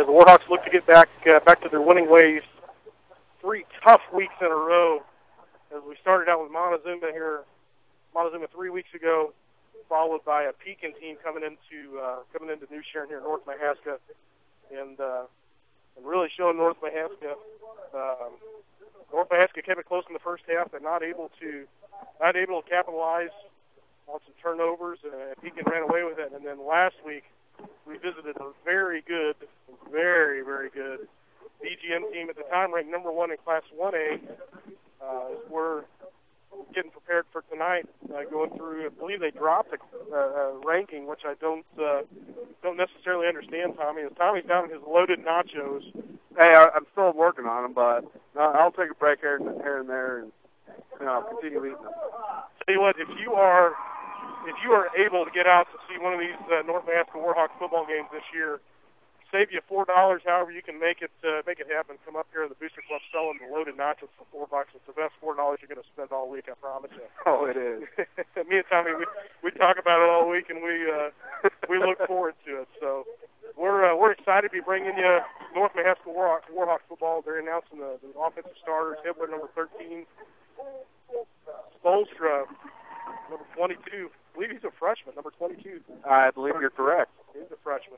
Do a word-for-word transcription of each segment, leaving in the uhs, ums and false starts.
as the Warhawks look to get back uh, back to their winning ways. Three tough weeks in a row. As we started out with Montezuma here, Montezuma three weeks ago, followed by a Pekin team coming into uh, coming into New Sharon here in North Mahaska, and uh, and really showing North Mahaska. Um, North Mahaska kept it close in the first half, but not able to not able to capitalize on some turnovers. Uh, Pekin ran away with it, and then last week we visited a very good, very very good B G M team at the time, ranked number one in Class one A. Uh, we're getting prepared for tonight, uh, going through. I believe they dropped a uh, ranking, which I don't uh, don't necessarily understand. Tommy, as Tommy's down his loaded nachos. Hey, I, I'm still working on them, but uh, I'll take a break here and, here and there, and you know, continue eating them. Tell you what, if you are if you are able to get out to see one of these uh, North Mahaska Warhawks football games this year, save you four dollars. However, you can make it uh, make it happen. Come up here to the Booster Club, selling the loaded nachos for four bucks. It's the best four dollars you're going to spend all week. I promise you. Oh, it is. Me and Tommy, we we talk about it all week, and we uh, we look forward to it. So we're uh, we're excited to be bringing you North Mahaska Warhawks, Warhawks football. They're announcing the, the offensive starters. Hitler, number thirteen. Spolstra, number twenty-two. I believe he's a freshman. Number twenty-two. I believe you're correct. He's a freshman.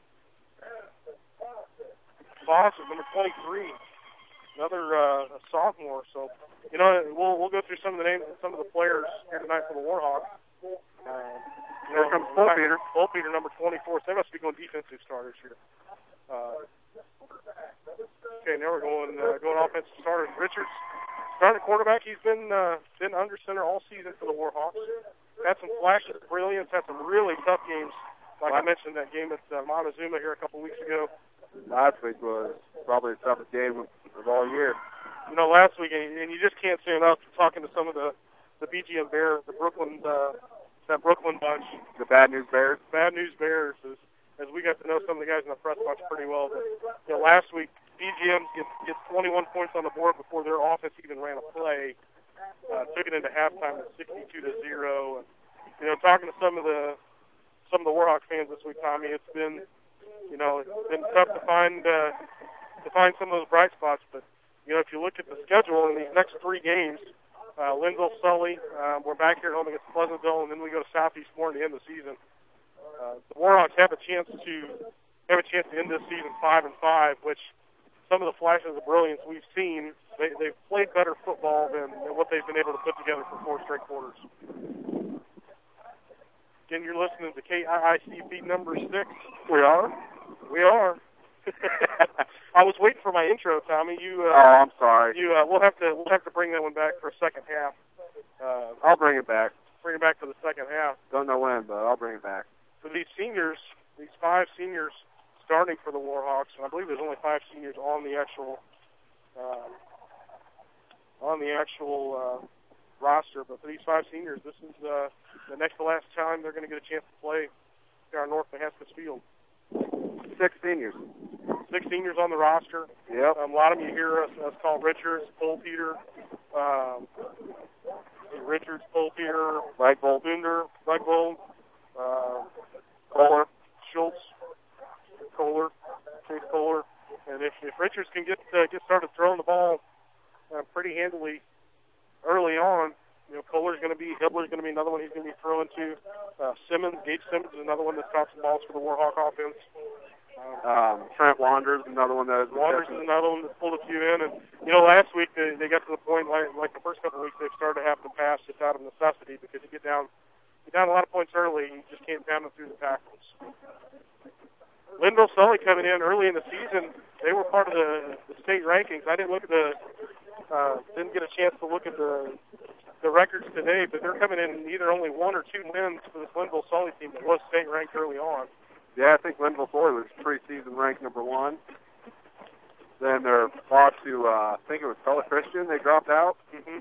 Voss is number twenty-three, another uh, a sophomore. So, you know, we'll we'll go through some of the names, some of the players here tonight for the Warhawks. Uh, you here know, comes Bolpeter. Bolpeter, number twenty-four. So they must be going defensive starters here. Uh, okay, now we're going uh, going offensive starters. Richards, starting quarterback. He's been uh, been under center all season for the Warhawks. Had some flashes of brilliance. Had some really tough games. Like I mentioned, that game at uh, Montezuma here a couple weeks ago. Last week was probably the toughest game of, of all year. You know, last week, and, and you just can't say enough talking to some of the, the B G M Bears, the Brooklyn, uh, that Brooklyn bunch. The Bad News Bears? Bad News Bears, as, as we got to know some of the guys in the press box pretty well. But, you know, last week, B G M gets, gets twenty-one points on the board before their offense even ran a play. Uh, took it into halftime at sixty-two to zero. And, you know, talking to some of the some of the Warhawk fans this week, Tommy, it's been, you know, it's been tough to find uh, to find some of those bright spots. But, you know, if you look at the schedule in these next three games, uh, Linville, Sully, uh, we're back here at home against Pleasantville, and then we go to Southeast Moore at the end of the season. Uh, the Warhawks have a chance to have a chance to end this season five and five, which some of the flashes of brilliance we've seen, they, they've played better football than, than what they've been able to put together for four straight quarters. Again, you're listening to K I I C feed number six. We are? We are. I was waiting for my intro, Tommy. You. Uh, oh, I'm sorry. You. Uh, we'll have to. We'll have to bring that one back for a second half. Uh, I'll bring it back. Bring it back for the second half. Don't know when, but I'll bring it back. For these seniors, these five seniors starting for the Warhawks, and I believe there's only five seniors on the actual uh, on the actual uh, roster. But for these five seniors, this is uh, the next to last time they're going to get a chance to play here on North Mahaska's field. Six seniors. Six seniors on the roster. Yep. Um, a lot of them you hear us, us call Richards, Bolpeter, um, Richards, Bolpeter, Reichbold, Dunder, Reichbold, uh, Kohler, Schultz, Kohler, Chase Kohler. And if, if Richards can get uh, get started throwing the ball uh, pretty handily early on, you know, Kohler's going to be, Hibbler's going to be another one he's going to be throwing to. Uh, Simmons, Gage Simmons is another one that's caught some balls for the Warhawk offense. Um, Trent Wanders, another one that is. Wanders is another one that pulled a few in. And, you know, last week they, they got to the point, like, like the first couple of weeks, they've started to have to pass just out of necessity because you get down, get down a lot of points early and you just can't pound them through the tackles. Linville Sully coming in early in the season, they were part of the, the state rankings. I didn't look at the, uh, didn't get a chance to look at the the records today, but they're coming in either only one or two wins for this Linville Sully team that was state ranked early on. Yeah, I think Linville Sully was preseason ranked number one. Then they're lost to, uh, I think it was Sully Christian. They dropped out. Mm-hmm.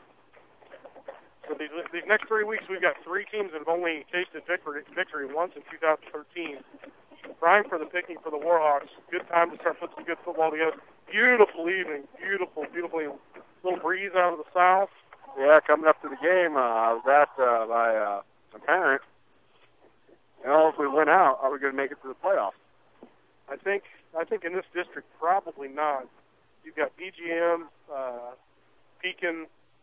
So these, these next three weeks, we've got three teams that have only tasted victory, victory once in two thousand thirteen. Prime for the picking for the Warhawks. Good time to start putting some good football together. Beautiful evening. Beautiful, beautiful little breeze out of the south. Yeah, coming up to the game, uh, I was asked uh, by uh, a parent, you know, if we win out, are we going to make it to the playoffs? I think I think in this district, probably not. You've got B G M, uh, Pekin,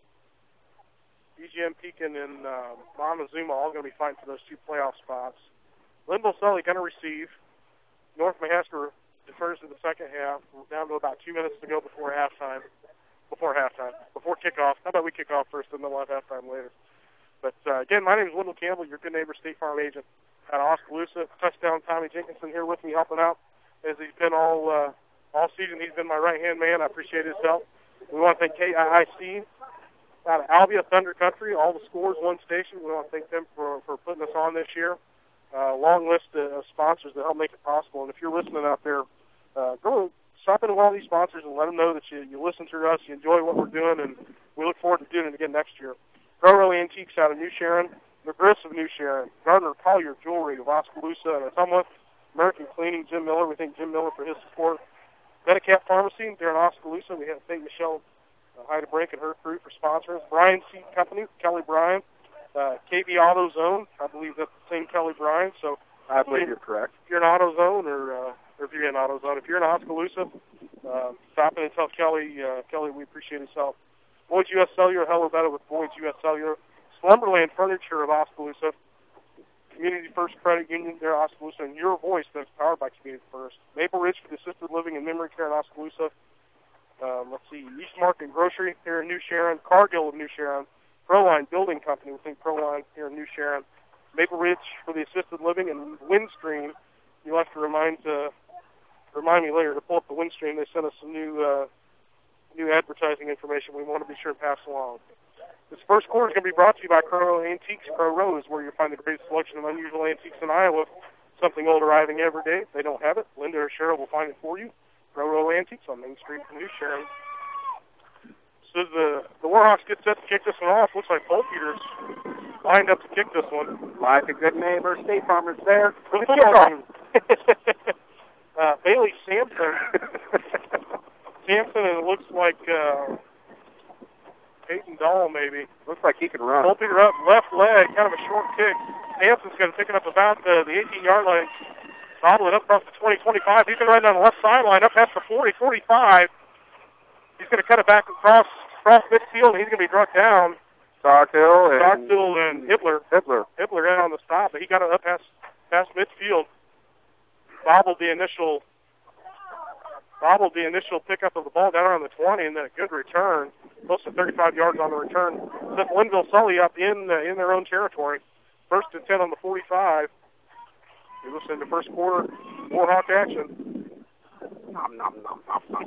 B G M, Pekin, and uh, Montezuma all going to be fighting for those two playoff spots. Linville Sully going to receive. North Mahaska defers in the second half. We're down to about two minutes to go before halftime. Before halftime. Before kickoff. How about we kick off first and then we'll have halftime later. But, uh, again, my name is Wendell Campbell, your good neighbor State Farm agent out of Oskaloosa. Touchdown Tommy Jenkinson here with me helping out as he's been all uh, all season. He's been my right-hand man. I appreciate his help. We want to thank K I I C out of Albia, Thunder Country, all the scores, one station. We want to thank them for, for putting us on this year. Uh, long list of sponsors that help make it possible. And if you're listening out there, uh, go stop in with all these sponsors and let them know that you, you listen to us, you enjoy what we're doing, and we look forward to doing it again next year. Pro Antiques out of New Sharon, McGriff of New Sharon, Gardner Collier Jewelry of Oskaloosa and Ottumwa, American Cleaning, Jim Miller. We thank Jim Miller for his support. Medicap Pharmacy there in Oskaloosa. We have to thank Michelle uh, Heidebrink and her crew for sponsoring us. Bryan Seed Company, Kelly Bryan. Uh, K B AutoZone, I believe that's the same Kelly Bryan. So I believe you're correct. If you're in AutoZone or, uh, or if you're in AutoZone, if you're in Oskaloosa, uh, stop in and tell Kelly, uh, Kelly, we appreciate his help. Boyd's U S Cellular, hell or better with Boyd's U S Cellular. Slumberland Furniture of Oskaloosa. Community First Credit Union there, Oskaloosa, and Your Voice that's powered by Community First. Maple Ridge for the assisted living and memory care in Oskaloosa. Um, let's see, East Market Grocery here in New Sharon. Cargill of New Sharon. Proline Building Company, we think Proline here in New Sharon. Maple Ridge for the assisted living, and Windstream. You'll have to remind uh, remind me later to pull up the Windstream. They sent us some new uh, new advertising information we want to be sure to pass along. This first quarter is going to be brought to you by Crow Antiques. Crow Row is where you'll find the greatest selection of unusual antiques in Iowa. Something old arriving every day. If they don't have it, Linda or Cheryl will find it for you. Crow Row Antiques on Main Street in New Sharon. So the, the Warhawks get set to kick this one off. Looks like Paul Peters lined up to kick this one. Like a good neighbor, State Farmers there. For the kickoff. uh, Bailey Sampson. Sampson, and it looks like uh, Peyton Dahl maybe. Looks like he can run. Paul Peter up, left leg, kind of a short kick. Sampson's going to pick it up about the, the eighteen-yard line. Bobble it up across the twenty, twenty-five. He's going to run down the left sideline, up past the forty, forty-five. He's going to cut it back across across midfield, and he's going to be brought down. Stockhill and Stockhill and Hitler. Hitler. Hitler in on the stop, but he got it up past past midfield. Bobbled the initial bobbled the initial pickup of the ball down around the twenty, and then a good return, close to thirty-five yards on the return. Sent Linville Sully up in uh, in their own territory. First and ten on the forty-five. You're listening to first quarter Warhawk action. Nom, nom, nom, nom, nom.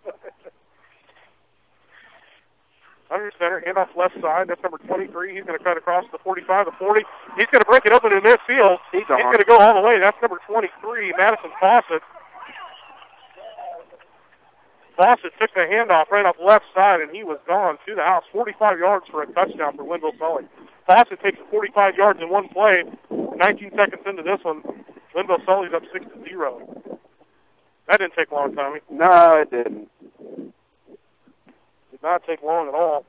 Under center, handoff left side. That's number twenty-three. He's going to cut across the forty-five, the forty. He's going to break it open in midfield. He's, He's going to go all the way. That's number twenty-three, Madison Fawcett. Fawcett took the handoff right off left side, and he was gone to the house. forty-five yards for a touchdown for Linville Sully. Fawcett takes forty-five yards in one play. nineteen seconds into this one, Linville Sully's up six to zero. That didn't take long, Tommy. No, it didn't. Did not take long at all.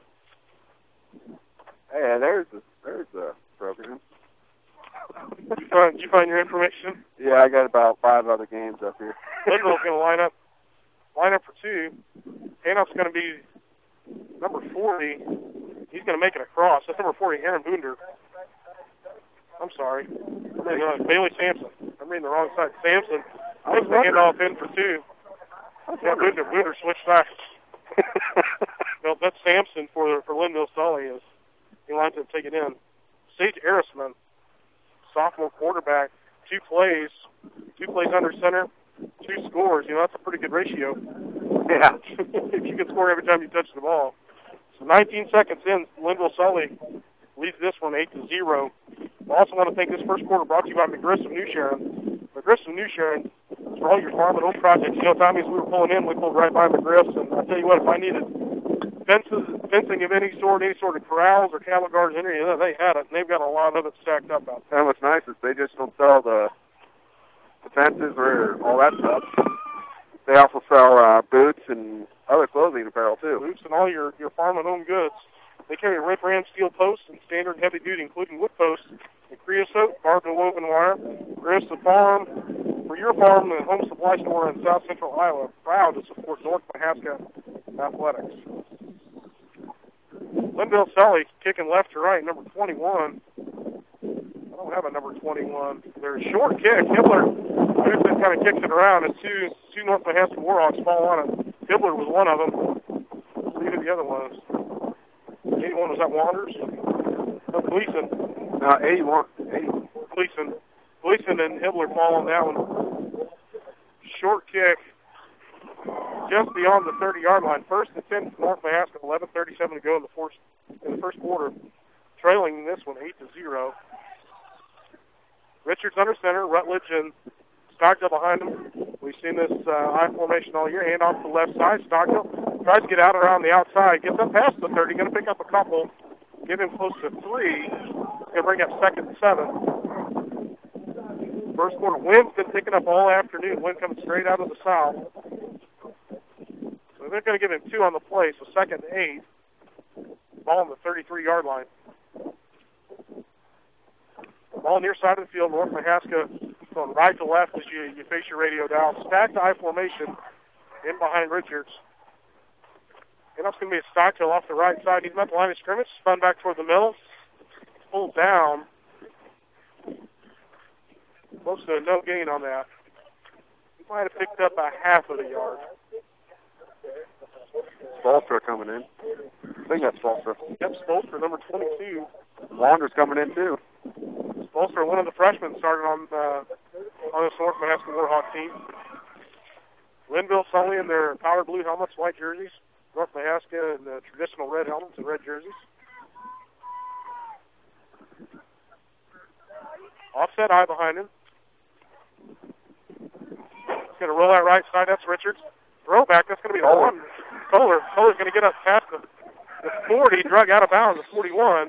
Hey, there's the there's the program. Did you find, did you find your information? Yeah, I got about five other games up here. Linville's going to line up, line up for two. Handoff's going to be number forty. He's going to make it across. That's number forty, Aaron Boonder. I'm sorry. I'm reading wrong. Bailey Sampson. I'm reading the wrong side. Sampson takes the handoff in for two. Yeah, Boonder, Boonder switched sides. Well, that's Sampson for for Linville Sully. Is he lines up to take it in. Sage Erisman, sophomore quarterback, two plays, two plays under center, two scores. You know, that's a pretty good ratio. Yeah. If you can score every time you touch the ball. So nineteen seconds in, Linville Sully leads this one eight to zero. I also want to thank this first quarter brought to you by McGriff of New Sharon. McGriff of New Sharon is for all your farm and home projects. You know, Tommy, as we were pulling in, we pulled right by McGriff's, and I'll tell you what, if I needed fences, fencing of any sort, any sort of corrals or cattle guards, any of that, they had it, and they've got a lot of it stacked up out there. And what's nice is they just don't sell the, the fences or all that stuff. They also sell uh, boots and other clothing apparel, too. Boots and all your, your farm and home goods. They carry Rip Ram steel posts and standard heavy duty, including wood posts, and creosote, barbed and woven wire. Griff's the farm, For your farm and home supply store in South Central Iowa, proud to support North Mahaska athletics. Linville Sully kicking left to right, number twenty-one. I don't have a number twenty-one. There's a short kick. Hibbler Henderson kind of kicks it around, and two, two North Mahaska Warhawks fall on it. Hibbler was one of them. Who did the other ones? eighty-one, was that Wanders? No, Gleason. No, eighty-one. eighty. Gleason. Gleason and Hibbler fall on that one. Short kick just beyond the thirty-yard line. First and ten for North Mahaska, eleven thirty-seven to go in the first, in the first quarter. Trailing this one eight to zero. Richards under center, Rutledge and Stockdale behind him. We've seen this uh, I formation all year. Hand off to the left side. Stockdale tries to get out around the outside. Gets up past the thirty. Going to pick up a couple. Get him close to three. Going to bring up second and seven. First quarter. Wind's been picking up all afternoon. Wind coming straight out of the south. So they're going to give him two on the play. So second and eight. Ball on the thirty-three-yard line. Ball near side of the field. North Mahaska going right to left as you, you face your radio dial. Stacked I formation in behind Richards. And that's going to be a Stockdale off the right side. He's at the line of scrimmage. Spun back toward the middle. Pulled down. Close to no gain on that. He might have picked up a half of the yard. Spolstra coming in. I think that's Spolstra. Yep, Spolstra, number twenty-two. Wander's coming in, too. Spolstra, one of the freshmen, started on uh, on this North Mahaska Warhawk team. Linville Sully in their powder blue helmets, white jerseys. North Mahaska in the traditional red helmets and red jerseys. Offset eye behind him. He's going to roll out right side. That's Richards. Throwback. That's going to be the one. Kohler. Kohler's going to get up past the, the forty. Drug out of bounds at forty-one.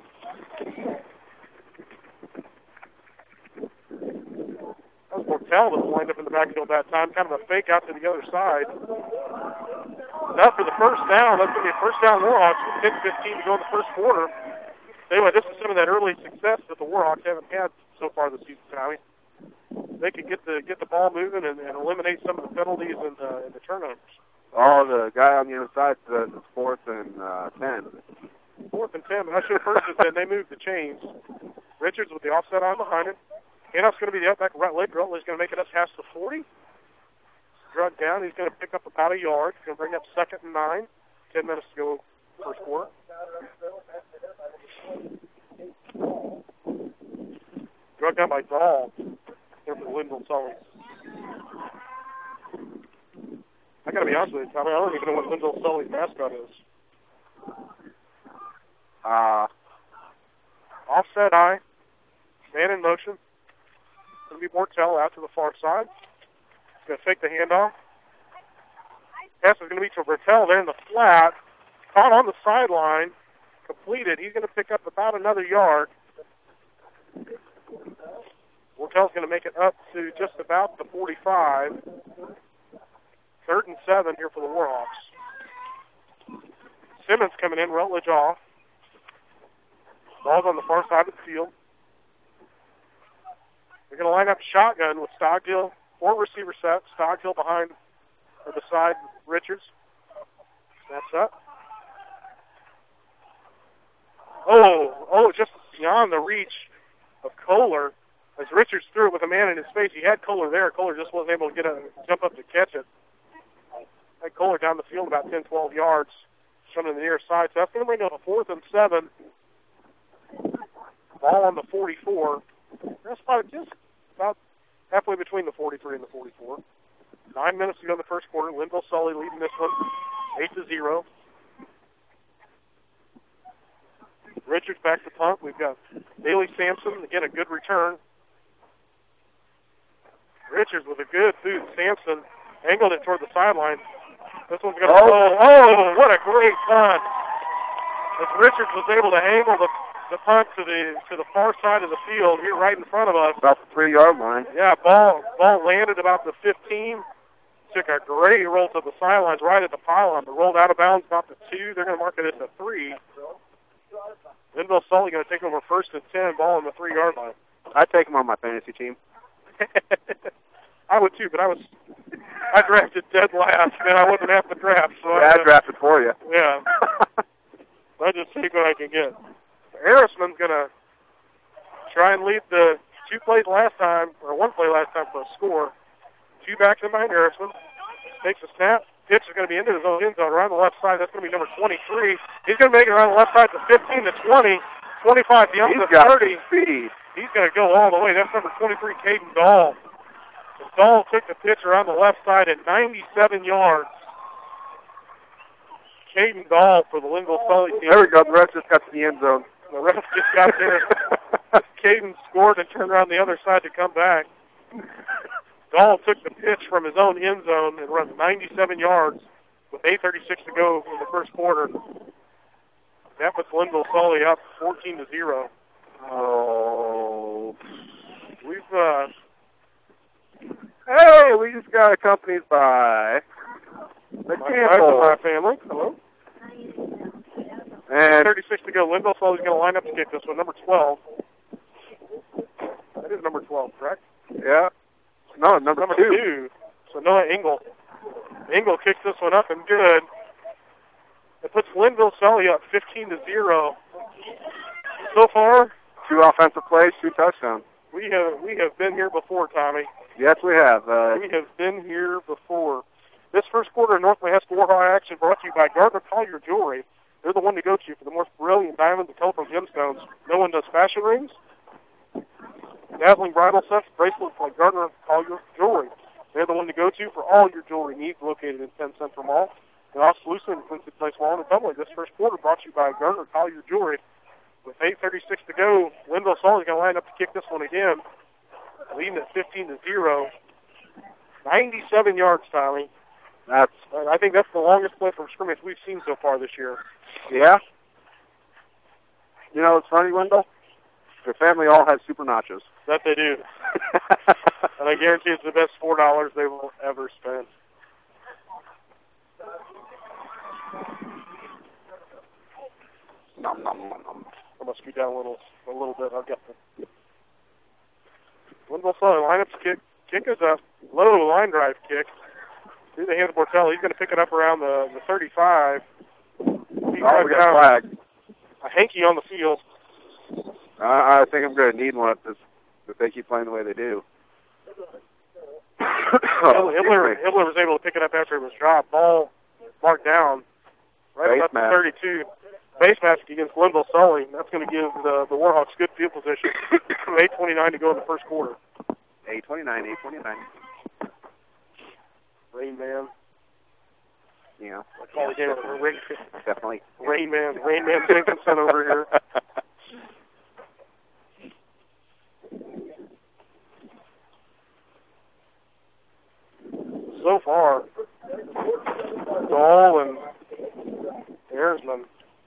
That was Mortel that lined up in the backfield that time. Kind of a fake out to the other side. Now for the first down. That's going to be a first down Warhawks with ten fifteen to go in the first quarter. Anyway, this is some of that early success that the Warhawks haven't had so far this season, Tommy. They could get the get the ball moving and, and eliminate some of the penalties and, uh, and the turnovers. Oh, the guy on the other side says it's fourth and uh, ten. Fourth and ten, but I should have first said they moved the chains. Richards with the offset on behind him. Handoff's going to be the outback Rutledge. Rutledge's going to make it up past the forty. Drug down. He's going to pick up about a yard. He's going to bring up second and nine. Ten minutes to go first quarter. Drug down by Dahl. Here for the Linville Sully. I got to be honest with you, Tommy. I don't even know what Linville Sully's mascot is. Uh, Offset eye. Man in motion. Going to be Mortel out to the far side. He's going to take the handoff. Pass is going to be to Bertel there in the flat. Caught on the sideline. Completed. He's going to pick up about another yard. Mortel's going to make it up to just about the forty-five. Third and seven here for the Warhawks. Simmons coming in, Rutledge off. Ball's on the far side of the field. They're going to line up shotgun with Stockdale. Four receiver set. Stockdale behind or beside Richards. Snaps up. Oh, oh, just beyond the reach of Kohler. As Richards threw it with a man in his face, he had Kohler there. Kohler just wasn't able to get a jump up to catch it. Had Kohler down the field about ten, twelve yards, coming to the near side. So that's going to bring up a fourth and seven. Ball on the forty-four. That's about just about halfway between the forty-three and the forty-four. Nine minutes to go in the first quarter. Linville Sully leading this one, eight to zero. Richards back to punt. We've got Bailey Sampson again, a good return. Richards with a good boot. Sampson angled it toward the sideline. This one's going to oh. oh, what a great punt! As Richards was able to angle the the punt to the to the far side of the field here, right in front of us, about the three-yard line. Yeah, ball ball landed about the fifteen. Took a great roll to the sidelines, right at the pylon, but rolled out of bounds about the two. They're going to mark it as a three. Linville Sully going to take over first and ten. Ball on the three-yard line. I'd take him on my fantasy team. I would too, but I was I drafted dead last, and I wasn't half the draft. So yeah, I, I drafted for you. Yeah. I just take what I can get. Harrisman's going to try and lead the two plays last time, or one play last time for a score. Two backs in behind Harrisman. Takes a snap. Pitch is going to be into his own end zone around the left side. That's going to be number twenty-three. He's going to make it around the left side to fifteen to twenty, twenty-five beyond He's the got thirty. Speed. He's going to go all the way. That's number twenty-three, Caden Dahl. And Dahl took the pitch around the left side at ninety-seven yards. Caden Dahl for the Linville Sully team. There we go. The ref just got to the end zone. The ref just got there. Caden scored and turned around the other side to come back. Dahl took the pitch from his own end zone and runs ninety-seven yards with eight thirty-six to go in the first quarter. That puts Linville Sully up fourteen to zero. Oh. We've, uh... Hey, we just got accompanied by the my, Campbell. my family. Hello. And thirty-six to go. Linville Sully's going to line up to kick this one. Number twelve. That is number twelve, correct? yeah. No, number, Number two. two. So Noah Engel. Engel kicks this one up and good. It puts Linville Sully up fifteen to zero. So far, Two offensive plays, two touchdowns. we have we have been here before, Tommy. Yes, we have. Uh, We have been here before. This first quarter of North Manhattan War High action brought to you by Gardner Collier Jewelry. They're the one to go to for the most brilliant diamonds and colorful gemstones. No one does fashion rings, dazzling bridal sets, bracelets like Gardner Collier Jewelry. They're the one to go to for all your jewelry needs, located in Penn Central Mall. And also Lucin and Quincy Place Mall and Tumblr. This first quarter brought to you by Gardner Collier Jewelry. With eight thirty-six to go, Linville Sully's going to line up to kick this one again, leading at fifteen to zero. ninety-seven yards, Tommy. that's, And I think that's the longest play from scrimmage we've seen so far this year. yeah. You know, it's funny, Wendell? Your family all has super nachos. That they do. And I guarantee it's the best four dollars they will ever spend. Nom, nom, nom, nom. I must scoot down a little, a little bit. I've got the Linville Sully lineup to kick. Kick is a low line drive kick through the hands of Bortelli. He's going to pick it up around the, the thirty-five. He's Oh, we got got a flag. a hanky on the field. I, I think I'm going to need one if, this, if they keep playing the way they do. Oh, Hibbler, Hibbler was able to pick it up after it was dropped. Ball marked down right Base about the mask. thirty-two. Base mask against Linville Sully. That's going to give the, the Warhawks good field position. eight twenty-nine to go in the first quarter. eight twenty-nine, eight twenty-nine. Rain Man. Yeah. I call the game Rain, Definitely. Rain Man. Rain Man Jenkinson over here. So far, Dahl and Airsman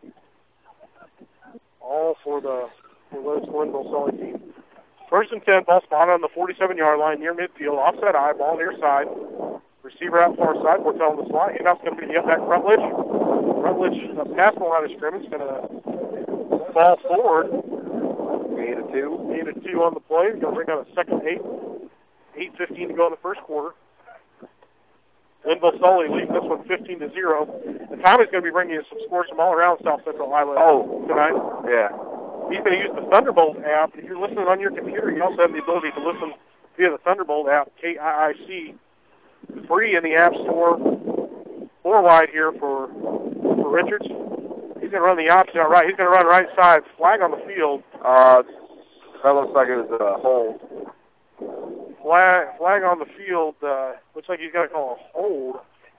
all for the for the Linville Sully team. First and ten, ball spotted on the forty-seven-yard line near midfield, offside eye, ball near side. Receiver out far side, we're telling the slot. Handoff's going to be the up back Rutledge. Rutledge, the pass the line of scrimmage, going to fall forward. Eight to two. Eight to two on the play. Going to bring out a second eight. eight fifteen to go in the first quarter. Linville Sully leading this one fifteen to zero. And Tommy's going to be bringing you some scores from all around South Central Iowa Oh. tonight. Yeah. He's going to use the Thunderbolt app. If you're listening on your computer, you also have the ability to listen via the Thunderbolt app, K I I C, free in the App Store. Four wide here for for Richards. He's going to run the option out right. He's going to run right side. Flag on the field. Uh, that looks like it was a hold. Flag, flag on the field. Uh, looks like he's going to call a hold.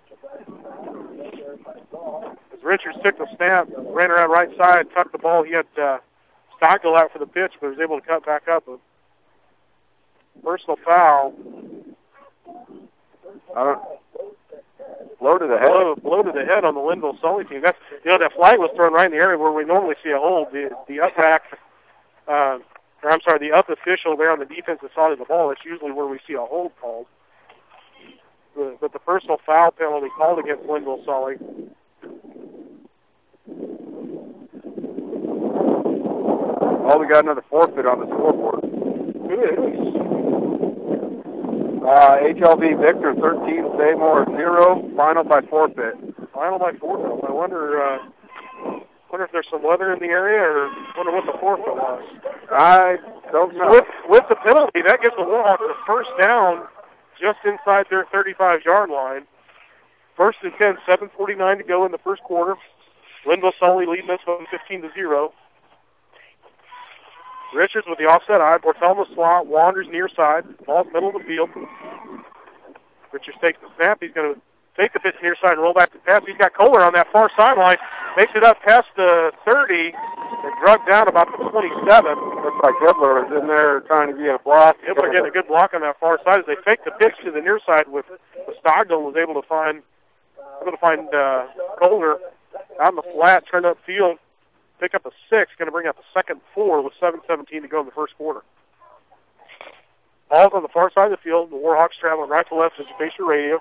As Richards took the snap, ran around right side, tucked the ball. He had uh, Stockdale out for the pitch, but was able to cut back up. A personal foul. I don't. Blow to the head. Blow, blow to the head on the Linville Sully team. That's, you know, that flag was thrown right in the area where we normally see a hold. The the up back, uh, or I'm sorry, the up official there on the defensive side of the ball. That's usually where we see a hold called. But, but the personal foul penalty called against Linville Sully. Oh, we got another forfeit on the scoreboard. Who is? Uh, H L V Victor thirteen, Seymour zero, final by forfeit. Final by forfeit. I wonder, uh, wonder if there's some weather in the area, or wonder what the forfeit was. I don't know. With, with the penalty, that gives the Warhawks a first down just inside their thirty-five-yard line. First and ten, seven forty-nine to go in the first quarter. Linville Sully leading this one fifteen to zero. Richards with the offset eye. Bortel in the slot. Wanders near side. Ball's middle of the field. Richards takes the snap. He's going to take the pitch near side and roll back to pass. He's got Kohler on that far sideline. Makes it up past the thirty and drugged down about the twenty-seven. Looks like Hibbler is in there trying to get a block. Hibbler getting a good block on that far side as they fake the pitch to the near side with Stockdale was able to find able to find uh, Kohler out in the flat, turned up field. Pick up a six, going to bring up a second four with seven seventeen to go in the first quarter. Ball's on the far side of the field. The Warhawks traveling right to left as you face your radio.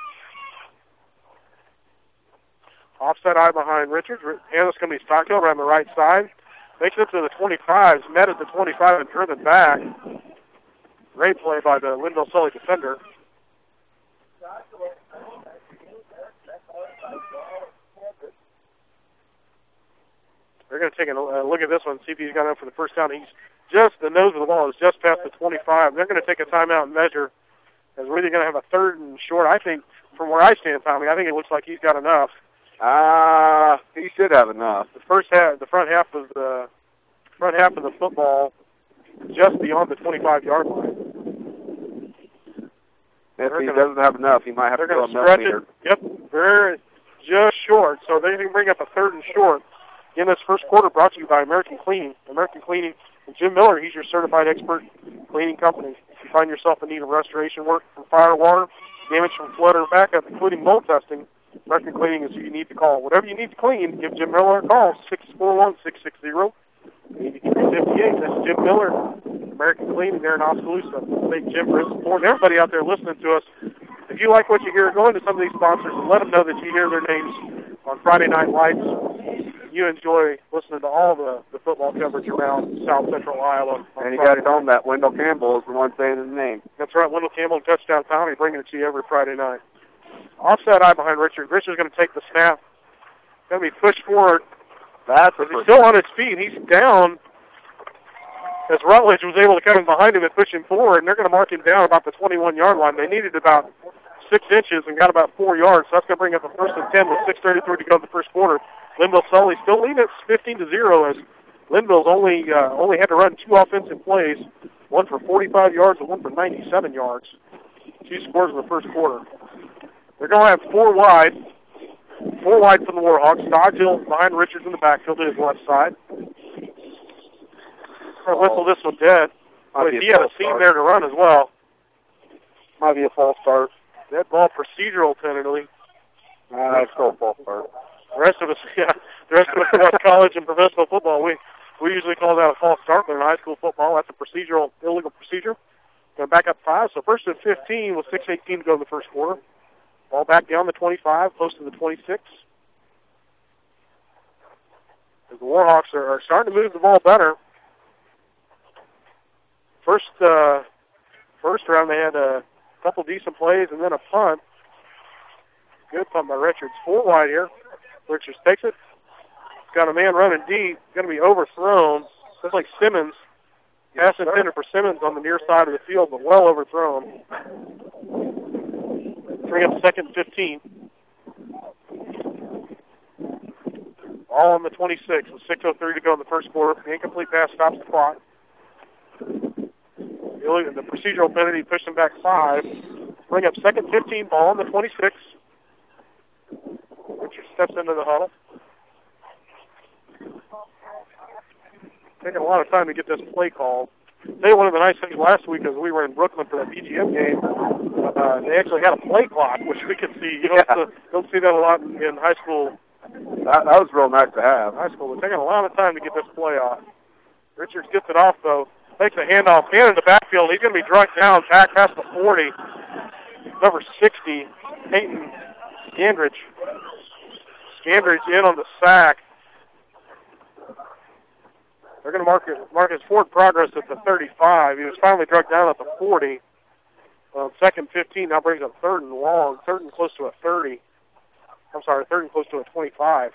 Offset eye behind Richards. And it's going to be Stockdale around the right side. Makes it to the twenty-fives, met at the twenty-five and driven back. Great play by the Linville Sully defender. They're going to take a look at this one and see if he's got enough for the first down. He's just, the nose of the ball is just past the twenty-five. They're going to take a timeout and measure as we're either going to have a third and short. I think, from where I stand, Tommy, I think it looks like he's got enough. Ah, uh, he should have enough. The first half, the front half of the front half of the football, just beyond the twenty-five-yard line. If he doesn't have enough, he might have to go a stretch millimeter. it. Yep, very just short. So they can bring up a third and short. In this first quarter, brought to you by American Cleaning. American Cleaning and Jim Miller, he's your certified expert cleaning company. If you find yourself in need of restoration work from fire, water, damage from flood or backup, including mold testing, American Cleaning is who you need to call. Whatever you need to clean, give Jim Miller a call, six four one, six six zero, eight three five eight. That's Jim Miller, American Cleaning there in Oskaloosa. Thank Jim for his support. And everybody out there listening to us, if you like what you hear, go into some of these sponsors and let them know that you hear their names on Friday Night Lights. You enjoy listening to all the, the football coverage around South Central Iowa. And you got to tell them that Wendell Campbell is the one saying his name. That's right, Wendell Campbell and Touchdown Tommy bringing it to you every Friday night. Offset eye behind Richard. Richard's going to take the snap. Going to be pushed forward. That's He's still on his feet. He's down as Rutledge was able to come in behind him and push him forward, and they're going to mark him down about the twenty-one-yard line. They needed about six inches and got about four yards, so that's going to bring up a first and ten with six thirty-three to go in the first quarter. Linville Sully still leading it fifteen to zero as Linville's only uh, only had to run two offensive plays, one for forty-five yards and one for ninety-seven yards. Two scores in the first quarter. They're going to have four wide, four wide for the Warhawks. Stockdale behind Richards in the backfield to his left side. I'll whistle this one dead. But he had a seam there to run as well. Might be a false start. Dead ball procedural tentatively. Uh, that's still a false start. The rest of us, yeah, the rest of us in college and professional football, we we usually call that a false start, but in high school football, that's a procedural, illegal procedure. Going to back up five, so first and fifteen with six eighteen to go in the first quarter. Ball back down the twenty-five, close to the twenty-six. As the Warhawks are, are starting to move the ball better. First, uh, first round they had a couple decent plays and then a punt. Good punt by Richards. Four wide here. Richards takes it. He's got a man running deep. Going to be overthrown. Looks like Simmons. Pass intended for Simmons on the near side of the field, but well overthrown. Bring up second fifteen. All on the twenty-six with six oh three to go in the first quarter. The incomplete pass stops the clock. The procedural penalty pushed him back five. Bring up second fifteen, ball on the twenty-six. Richard steps into the huddle. Taking a lot of time to get this play called. I'll tell you one of the nice things last week as we were in Brooklyn for that B G M game, uh, they actually had a play clock, which we could see. You don't, yeah. uh, don't see that a lot in, in high school. That, that was real nice to have. High school. We're taking a lot of time to get this play off. Richards gets it off, though. Takes a handoff. Man in the backfield. He's going to be dragged down back past the forty. Number sixty, Peyton Scandridge. Scandridge in on the sack. They're going to mark, it, mark his forward progress at the thirty-five. He was finally dragged down at the forty. Um, second fifteen, now brings up third and long, third and close to a thirty. I'm sorry, third and close to a twenty-five.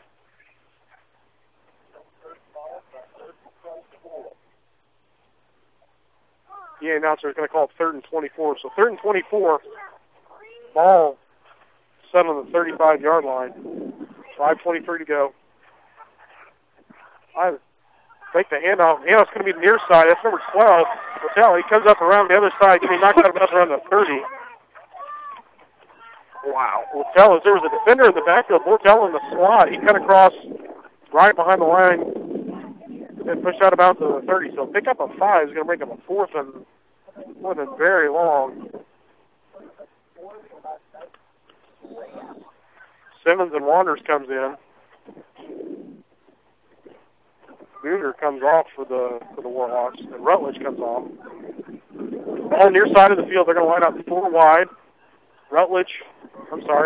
The announcer is going to call it third and twenty-four. So third and twenty-four, ball set on the thirty-five-yard line. five twenty-three to go. I think the handoff. Handoff's going to be the near side. That's number twelve. Littell, he comes up around the other side. He knocks out about around the thirty. Wow. Littell, as there was a defender in the backfield, Littell in the slot. He cut across right behind the line and pushed out about to the thirty. So pick up a five is going to make him a fourth and fourth and very long. Simmons and Wanders comes in. Booter comes off for the for the Warhawks, and Rutledge comes off. Ball near side of the field. They're going to line up four wide. Rutledge, I'm sorry.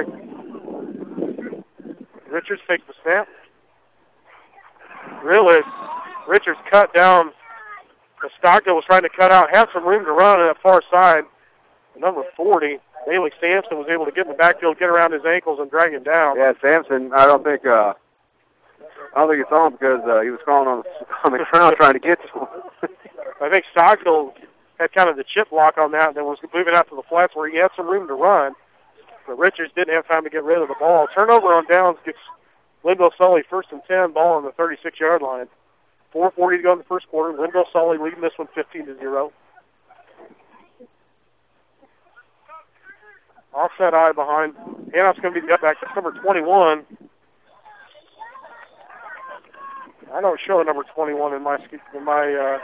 Richards takes the snap. Really, Richards cut down. Stockdale was trying to cut out, had some room to run on that far side. Number forty, Bailey Sampson, was able to get in the backfield, get around his ankles, and drag him down. Yeah, Sampson, I don't think uh, I don't think it's on because uh, he was crawling on, on the ground trying to get to him. I think Stockdale had kind of the chip block on that and then was moving out to the flats where he had some room to run. But Richards didn't have time to get rid of the ball. Turnover on downs gets Linville Sully first and ten, ball on the thirty-six-yard line. four forty to go in the first quarter. Linville Sully leading this one fifteen to zero. Offset eye behind. Handoff's going to be the back. That's number twenty-one. I don't show a number twenty-one in my in my. Uh,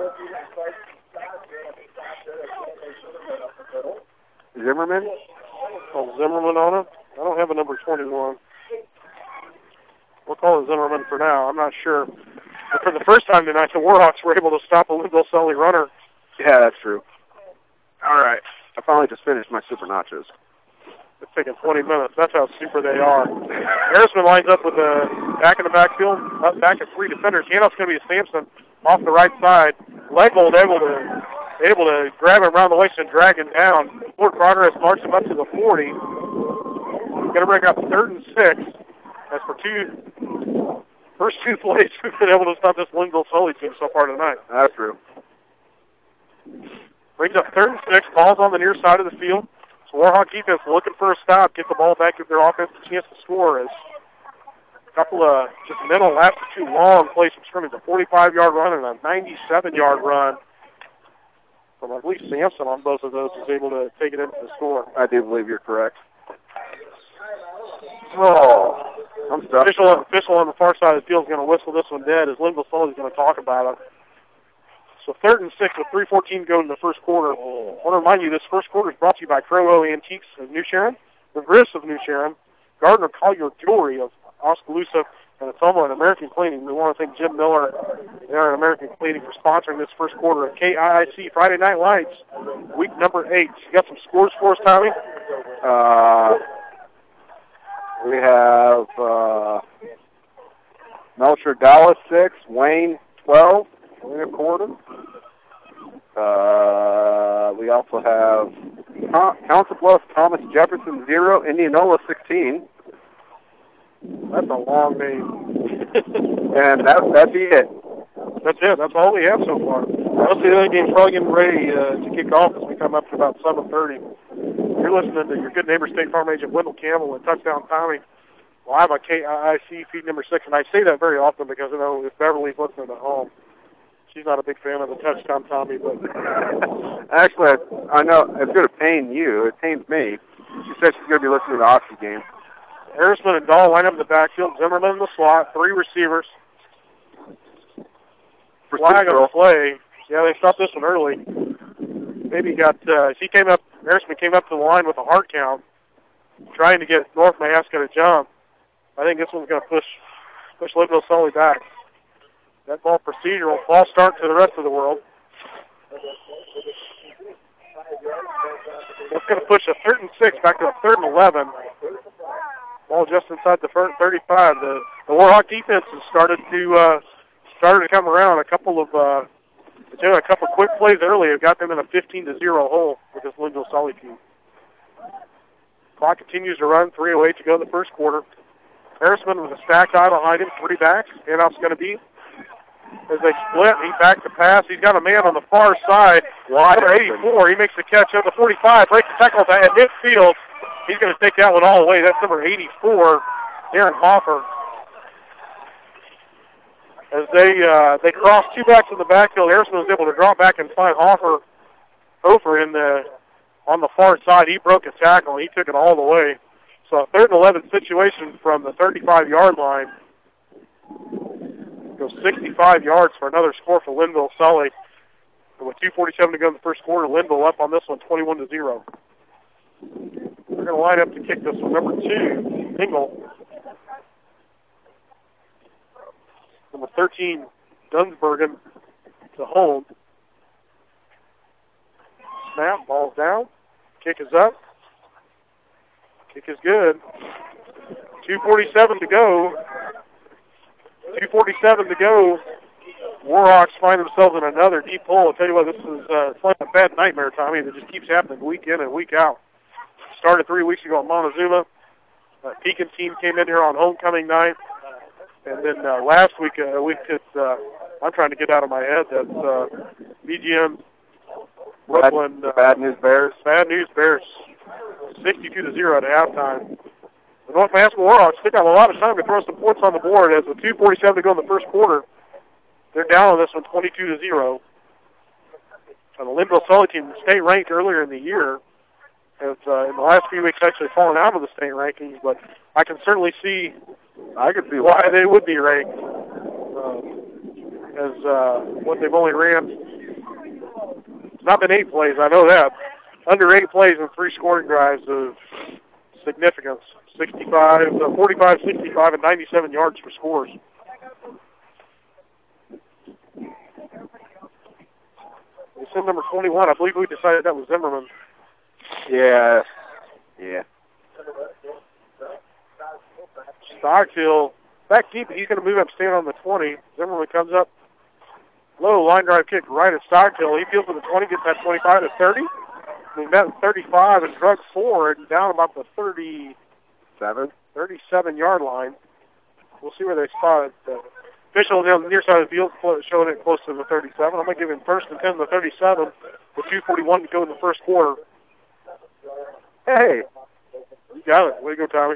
Zimmerman. Oh, Zimmerman on it. I don't have a number twenty-one. We'll call it Zimmerman for now. I'm not sure. But for the first time tonight, the Warhawks were able to stop a Linville Sully runner. Yeah, that's true. All right. I finally just finished my super nachos. It's taking twenty minutes. That's how super they are. Harrisman lines up with the back in the backfield, up back at three defenders. Handoff's going to be to Sampson off the right side. Leg hold able to able to grab him around the waist and drag him down. Forward progress marks him up to the forty. Going to bring up third and six. That's for two first two plays we've been able to stop this Linville Sully team so far tonight. That's true. Brings up third and six. Ball's on the near side of the field. So Warhawk defense looking for a stop, get the ball back, give their offense a chance to score. As a couple of just mental lapses too long plays from scrimmage, a forty-five-yard run and a ninety-seven-yard run from I believe Sampson on both of those was able to take it into the score. I do believe you're correct. Oh, I'm stuck. Official, official on the far side of the field is going to whistle this one dead as Linville Sully is going to talk about it. So third and six with three fourteen going in the first quarter. I want to remind you this first quarter is brought to you by Crow Antiques of New Sharon, the Griffs of New Sharon, Gardner Collier Jewelry of Oskaloosa, and it's almost an American Cleaning. We want to thank Jim Miller there at American Cleaning for sponsoring this first quarter of K I I C Friday Night Lights, week number eight. You got some scores for us, Tommy? Uh, we have uh, Melcher Dallas six, Wayne twelve. In a quarter. Uh, we also have Council Bluffs Thomas Jefferson zero, Indianola sixteen. That's a long name. And that, that's it. That's it. That's all we have so far. Most of the other game's probably getting ready uh, to kick off as we come up to about seven thirty. You're listening to your good neighbor State Farm agent Wendell Campbell and Touchdown Tommy live on K I I C feed number six. And I say that very often because I know if Beverly's listening at home, she's not a big fan of the Touchdown Tommy, but actually, I, I know it's going to pain you. It pains me. She said she's going to be listening to the Oxy game. Harrisman and Dahl line up in the backfield. Zimmerman in the slot. Three receivers. Flag on the play. Yeah, they stopped this one early. Maybe got. Uh, he came up. Harrisman came up to the line with a hard count, trying to get North Mahaska to jump. I think this one's going to push push Linville Sully back. That ball procedural. False start to the rest of the world. That's going to push a third and six back to a third and eleven. Ball just inside the thirty-five. The the Warhawk defense has started to uh, started to come around. A couple of uh, They did a couple quick plays earlier, got them in a fifteen to zero hole with this Linville Sully team. Clock continues to run, three oh eight to go in the first quarter. Harrisman with a stacked eye behind him, three backs. Handoff's going to be as they split. He back to pass. He's got a man on the far side. Wide eighty-four. He makes the catch at the forty-five. Breaks the tackle at midfield. He's going to take that one all the way. That's number eighty-four, Aaron Hoffer. As they uh, they cross two backs in the backfield, Harrison was able to drop back and find Hoffer over in the on the far side. He broke a tackle. He took it all the way. So a third and eleven situation from the thirty-five-yard line. Goes sixty-five yards for another score for Linville Sully. And with two forty-seven to go in the first quarter, Linville up on this one, twenty-one to zero. We're going to line up to kick this one. Number two, Engel. Number thirteen, Dunsbergen to hold. Snap, ball's down. Kick is up. Kick is good. two forty-seven to go. two forty-seven to go. Warhawks find themselves in another deep hole. I'll tell you what, this is uh, it's like a bad nightmare, Tommy, that just keeps happening week in and week out. Started three weeks ago at Montezuma. Uh, Pekin team came in here on homecoming night. And then uh, last week, uh, week at, uh, I'm trying to get out of my head, that uh, B G M Brooklyn. Bad, uh, bad News Bears. Bad News Bears. sixty-two to zero at halftime. The North Mansfield Warhawks still have a lot of time to throw some points on the board as with two forty-seven to go in the first quarter. They're down on this one twenty-two to zero. And the Linville Sully team, state ranked earlier in the year, has uh, in the last few weeks actually fallen out of the state rankings, but I can certainly see I can see why they would be ranked, uh, as uh, what they've only ran. It's not been eight plays, I know that. Under eight plays and three scoring drives of significance. sixty-five, uh, forty-five, sixty-five, and ninety-seven yards for scores. They send number twenty-one. I believe we decided that was Zimmerman. Yeah. Yeah. Stockstill back deep, but he's going to move up, stand on the twenty. Zimmerman comes up low, line drive kick right at Stockstill. He feels for the twenty, gets that twenty-five to thirty. We met at thirty-five and drug forward and down about the thirty-seven, thirty-seven-yard line. We'll see where they spot it. The official on the near side of the field showing it close to the thirty-seven. I'm going to give him first and ten to the thirty-seven with two forty-one to go in the first quarter. Hey, you got it. Way to go, Tommy.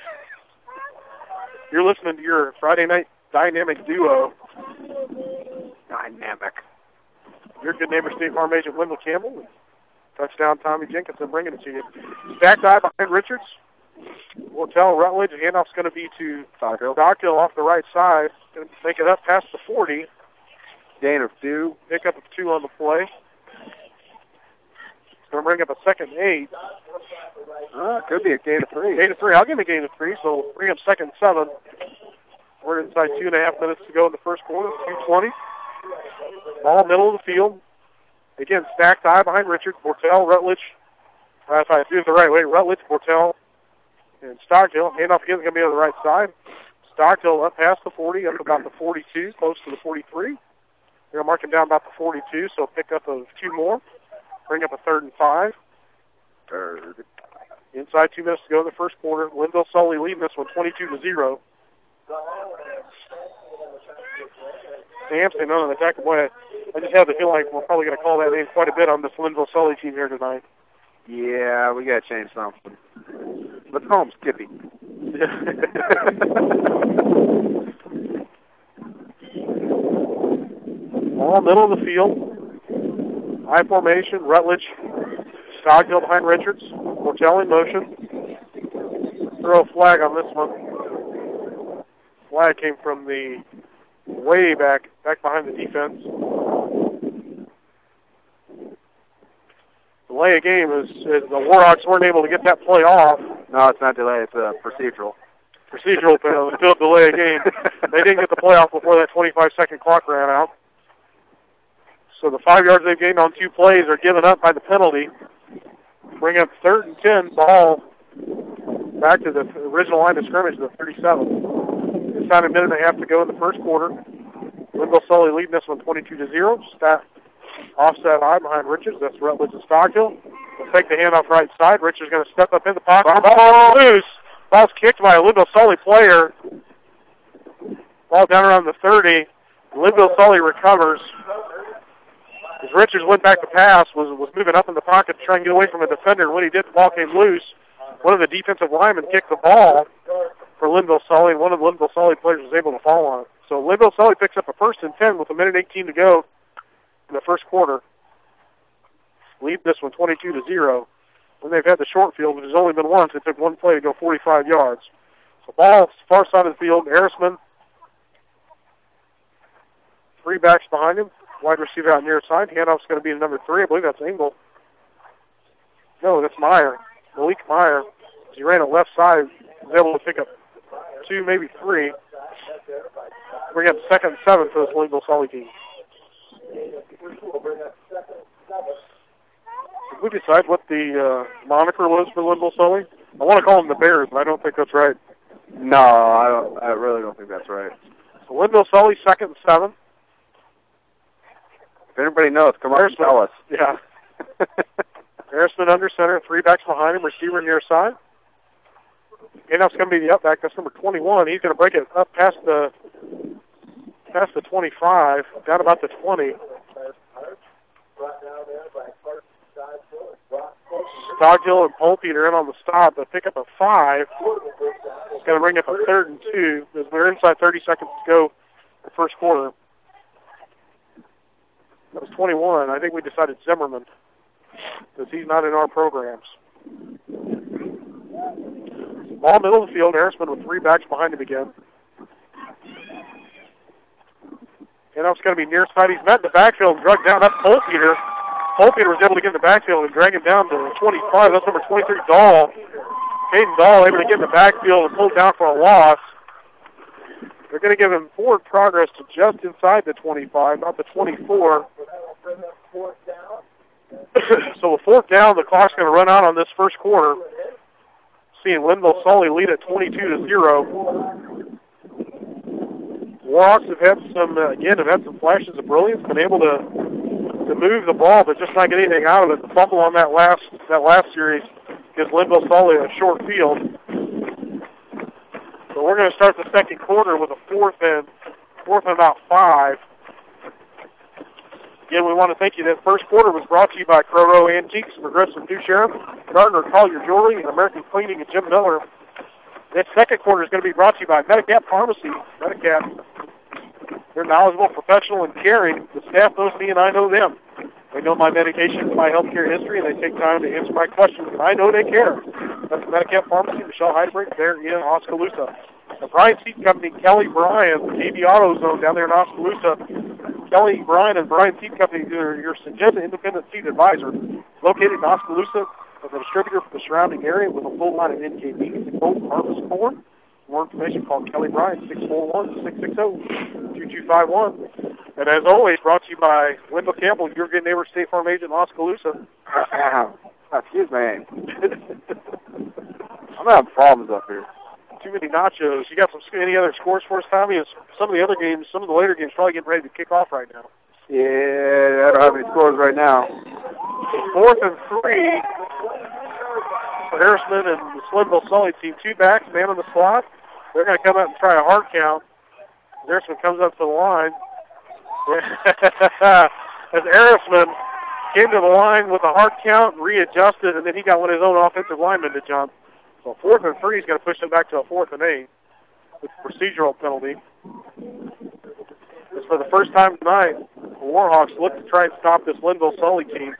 You're listening to your Friday night dynamic duo. Dynamic. Your good neighbor, State Farm Agent Wendell Campbell. Touchdown, Tommy Jenkinson bringing it to you. Stacked eye behind Richards. We'll tell Rutledge. The handoff's going to be to Stockhill. Stockhill off the right side. Going to take it up past the forty. Gain of two. Pick up of two on the play. Going to bring up a second eight. Uh, could be a gain of three. Gain of three. I'll give him a gain of three, so bring up second seven. We're inside two and a half minutes to go in the first quarter. two twenty. Ball middle of the field. Again, stacked eye behind Richards. Bortel, Rutledge. Uh, if I do it the right way, Rutledge, Bortel, and Stockhill. Handoff again is going to be on the right side. Stockhill up past the forty, up about the forty-two, close to the forty-three. They're going to mark him down about the forty-two, so pick up of two more. Bring up a third and five. Third. Inside two minutes to go in the first quarter. Linville Sully leading this one twenty-two to zero. Sampson on the attack. Boy, I, I just have the feeling like we're probably going to call that name quite a bit on this Linville Sully team here tonight. Yeah, we got to change something. Let's call him Skippy. Ball middle of the field. High formation. Rutledge. Stockhill behind Richards. Bortel in motion. Throw a flag on this one. Flag came from the way back, back behind the defense. Delay of game is, is the Warhawks weren't able to get that play off. No, it's not delay. It's uh, procedural. Procedural penalty. Still delay of game. They didn't get the play off before that twenty-five second clock ran out. So the five yards they've gained on two plays are given up by the penalty. Bring up third and ten. Ball back to the original line of scrimmage, the thirty-seven. This time a minute and a half to go in the first quarter. Linville Sully leading this one twenty-two to zero. Stack, Offset high behind Richards. That's Rutledge and Stockhill. We'll take the handoff right side. Richards going to step up in the pocket. Ball loose. Ball's kicked by a Linville Sully player. Ball down around the thirty. Linville Sully recovers. As Richards went back to pass, was was moving up in the pocket to try and get away from a defender. When he did, the ball came loose. One of the defensive linemen kicked the ball for Linville Sully, and one of the Linville Sully players was able to fall on it. So Linville Sully picks up a first and ten with a minute eighteen to go in the first quarter. Lead this one twenty-two to zero. When they've had the short field, which has only been once, it took one play to go forty-five yards. So ball far side of the field. Harrisman, three backs behind him. Wide receiver out near side. Handoff's going to be to number three. I believe that's Engel. No, that's Meyer. Malik Meyer. He ran a left side. Was able to pick up two, maybe three. Bring up second and seven for this Linville Sully team. Did we decide what the uh, moniker was for Linville Sully? I want to call them the Bears, but I don't think that's right. No, I don't. I really don't think that's right. So Linville Sully, second and seven. If anybody knows, come on and tell us. Yeah. Harrison under center, three backs behind him, receiver near side. Handoff's going to be the up back. That's number twenty-one. He's going to break it up past the past the twenty-five, down about the twenty. Stockhill and Pulte are in on the stop. They pick up a five. It's going to bring up a third and two. They're inside thirty seconds to go in the first quarter. That was twenty-one. I think we decided Zimmerman because he's not in our programs. Ball middle of the field. Harrisman with three backs behind him again. And it's going to be near side. He's met in the backfield and dragged down. That's Polpeter. Polpeter was able to get in the backfield and drag him down to twenty-five. That's number twenty-three, Dahl. Caden Dahl able to get in the backfield and pull down for a loss. They're going to give him forward progress to just inside the twenty-five, not the twenty-four. So a fourth down, the clock's going to run out on this first quarter. Seeing Linville Sully lead at twenty-two to zero. Warhawks have had some, uh, again, have had some flashes of brilliance, been able to to move the ball, but just not get anything out of it. The fumble on that last that last series gives Linville Sully a short field. So we're going to start the second quarter with a fourth and fourth and about five. Again, we want to thank you. That first quarter was brought to you by Croro Antiques, Progressive New Sheriff, Gardner Collier Jewelry, and American Cleaning, and Jim Miller. That second quarter is going to be brought to you by Medicap Pharmacy. Medicap, they're knowledgeable, professional, and caring. The staff knows me, and I know them. They know my medications, my healthcare history, and they take time to answer my questions, and I know they care. That's Medicap Pharmacy, Michelle Heidbrink, there in Oskaloosa. The Bryan Seat Company, Kelly Bryan, the K B Auto Zone down there in Oskaloosa. Kelly Bryan and Bryan Seat Company, are your Syngenta independent seat advisor, located in Oskaloosa, as a distributor for the surrounding area with a full line of N K Bs and both harvest corn. For more information, call Kelly Bryan, six four one, six six zero, two two five one. And as always, brought to you by Wendell Campbell, your good neighbor State Farm agent in Oskaloosa. Excuse me. I'm having problems up here. Too many nachos. You got some any other scores for us, Tommy? Some of the other games, some of the later games, probably getting ready to kick off right now. Yeah, I don't have any scores right now. Fourth and three for Harrisman and the Slimville Sully team. Two backs, man on the slot. They're going to come out and try a hard count. Harrisman comes up to the line. As Harrisman came to the line with a hard count, readjusted, and then he got one of his own offensive linemen to jump. So fourth and three is going to push them back to a fourth and eight with procedural penalty. It's for the first time tonight, the Warhawks look to try and stop this Linville Sully team.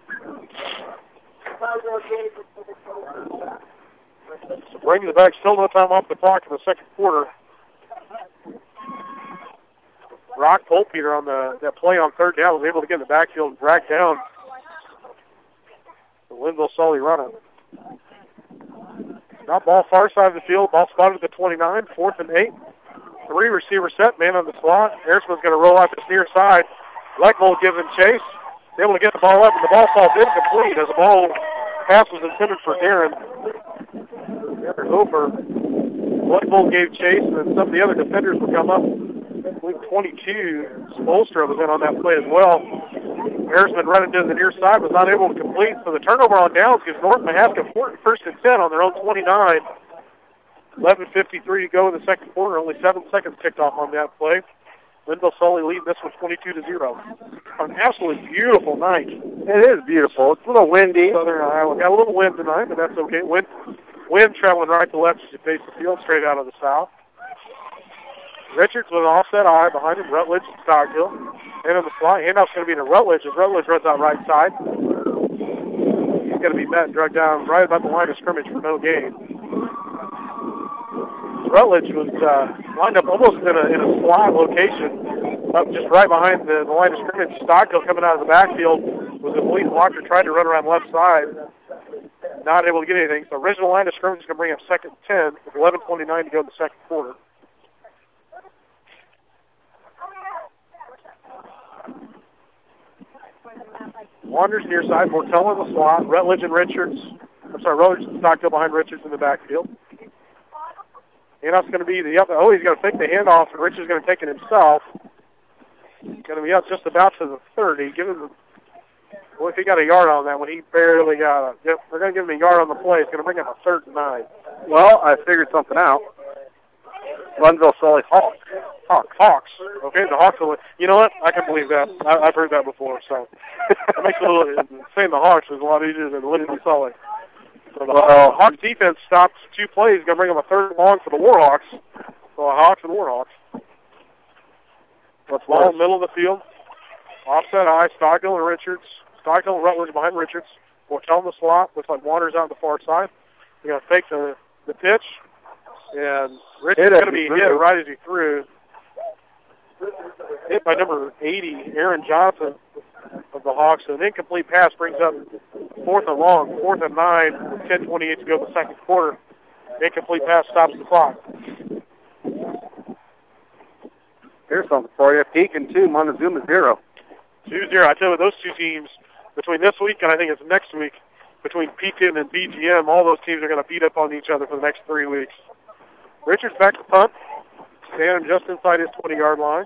So bringing it back, still no time off the clock in the second quarter. Brock Polpeter on the that play on third down was able to get in the backfield and drag down the Linville Sully runner. Now ball far side of the field, ball spotted at the twenty-nine, fourth and eight. Three receiver set, man on the slot. Harrisman's going to roll out this near side. Leckmold gives him chase. Able to get the ball up, and the ball falls incomplete as the ball pass was intended for Darren. Darren Hofer. Leckmold gave chase, and then some of the other defenders would come up. I believe twenty-two, Spolstra was in on that play as well. Harrisman running to the near side, was not able to complete, so the turnover on downs gives North Mahaska first and ten on their own twenty-nine. eleven fifty-three to go in the second quarter, only seven seconds ticked off on that play. Linville Sully leading this one twenty-two to zero. An absolutely beautiful night. It is beautiful. It's a little windy. Southern Iowa got a little wind tonight, but that's okay. Wind, wind traveling right to left as you face the field, straight out of the south. Richards with an offset eye behind him. Rutledge and Stockhill. And on the fly, handoff's going to be to Rutledge as Rutledge runs out right side. He's going to be met and dragged down right about the line of scrimmage for no gain. Rutledge was uh, lined up almost in a, in a slot location, up just right behind the, the line of scrimmage. Stockhill coming out of the backfield was a lead blocker, tried to run around left side. Not able to get anything. So original line of scrimmage is going to bring up second ten with eleven twenty-nine to go in the second quarter. Wanders near side. Mortell in the slot. Rutledge and Richards. I'm sorry, Rutledge and Stockhill behind Richards in the backfield. Handoff's going to be the other. Oh, he's going to take the handoff, and Richards is going to take it himself. He's going to be up just about to the thirty. Give him. Well, if he got a yard on that one, he barely got a. Yep, they're going to give him a yard on the play. It's going to bring up a third and nine. Well, I figured something out. Linville Sully Hawks. Hawks. Hawks. Okay, the Hawks will. You know what? I can believe that. I, I've heard that before. So it makes it a little. Saying the Hawks is a lot easier than Linville Sully. So the well, Hawks defense stops two plays. Going to bring them a third and long for the Warhawks. So the Hawks and Warhawks. Let's ball in the middle of the field. Offset eye. Stockhill and Richards. Stockhill and Rutledge behind Richards. Mortell in the slot. Looks like Waters out on the far side. They're going to fake the, the pitch. And Richards is going to be hit right as he threw. Hit by number eighty, Aaron Johnson of the Hawks. So an incomplete pass brings up fourth and long, fourth and nine, with ten twenty-eight to go in the second quarter. Incomplete pass stops the clock. Here's something for you. Pekin two, Montezuma zero. two zero. I tell you, those two teams, between this week and I think it's next week, between Pekin and B G M, all those teams are going to beat up on each other for the next three weeks. Richards back to punt. Standing just inside his twenty-yard line.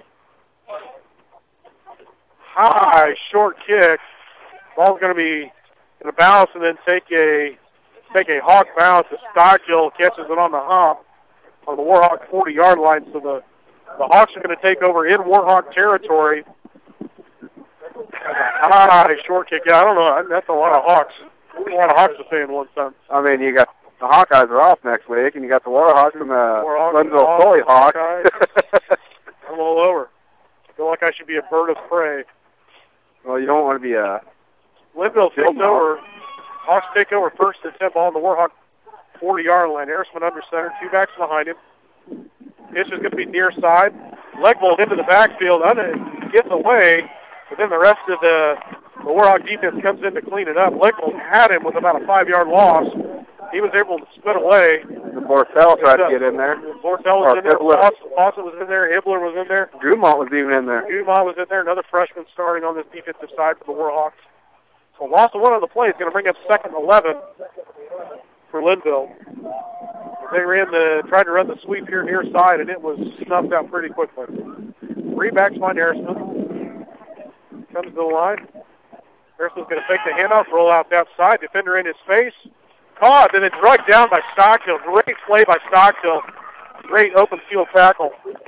High, short kick. Ball's going to be going to bounce and then take a take a Hawk bounce. The Stockhill catches it on the hop on the Warhawk forty-yard line. So the, the Hawks are going to take over in Warhawk territory. High, short kick. Yeah, I don't know. That's a lot of Hawks. A lot of Hawks to say in one sentence. I mean, you got the Hawkeyes are off next week, and you got the Warhawks and the Linville Sully Hawks. I'm all over. I feel like I should be a bird of prey. Well, you don't want to be a... Linville takes over. Hawks take over first and ten ball on the Warhawk forty-yard line. Harrisman under center, two backs behind him. Pitch is going to be near side. Leg bolt into the backfield. Gets away, but then the rest of the, the Warhawk defense comes in to clean it up. Leg bolt had him with about a five-yard loss. He was able to split away. And Bortell tried to get in there. Bortell was or in there. Fawcett was in there. Hibbler was in there. Dumont was even in there. Dumont was in there. Another freshman starting on this defensive side for the Warhawks. So loss of one on the play is going to bring up second eleven for Linville. They ran the tried to run the sweep here near side, and it was snuffed out pretty quickly. Three backs behind Harrison. Comes to the line. Harrison's going to take the handoff, roll out that side. Defender in his face. Caught, and then dragged down by Stockhill. Great play by Stockhill. Great open field tackle.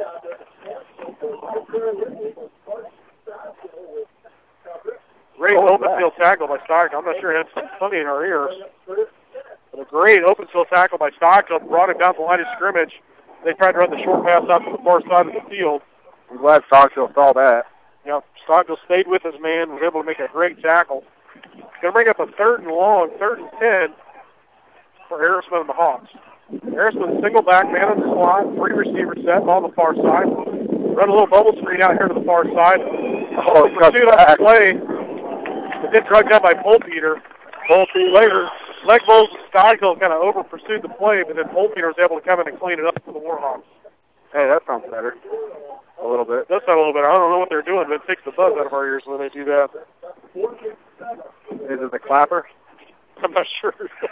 Great oh, open field tackle by Stockhill. I'm not sure it had some funny in our ears. But a great open field tackle by Stockhill. Brought him down the line of scrimmage. They tried to run the short pass out to the far side of the field. I'm glad Stockhill saw that. Yeah, Stockhill stayed with his man, was able to make a great tackle. Going to bring up a third and long, third and ten for Harrisman and the Hawks. Harrisman single back, man in the slot, three receiver set on the far side. Run a little bubble screen out here to the far side. Oh, pursued on the play. It then dragged down by Polpeter. Polpeter later. Leg bowls and Stockhill kind of over pursued the play, but then Polpeter was able to come in and clean it up for the Warhawks. Hey, that sounds better. A little bit. Does sound a little better. I don't know what they're doing, but it takes the buzz out of our ears when they do that. Is it the clapper? I'm not sure.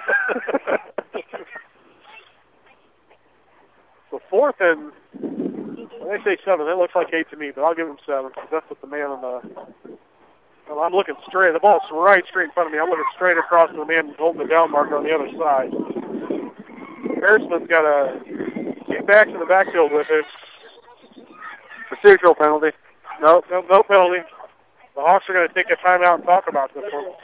So fourth and, when they say seven, that looks like eight to me, but I'll give them seven because that's what the man on the Well, I'm looking straight. The ball's right straight in front of me. I'm looking straight across to the man holding the down marker on the other side. Harrison's got a kick back to the backfield with it. Procedural penalty. No, no, no penalty. The Hawks are going to take a timeout and talk about this one.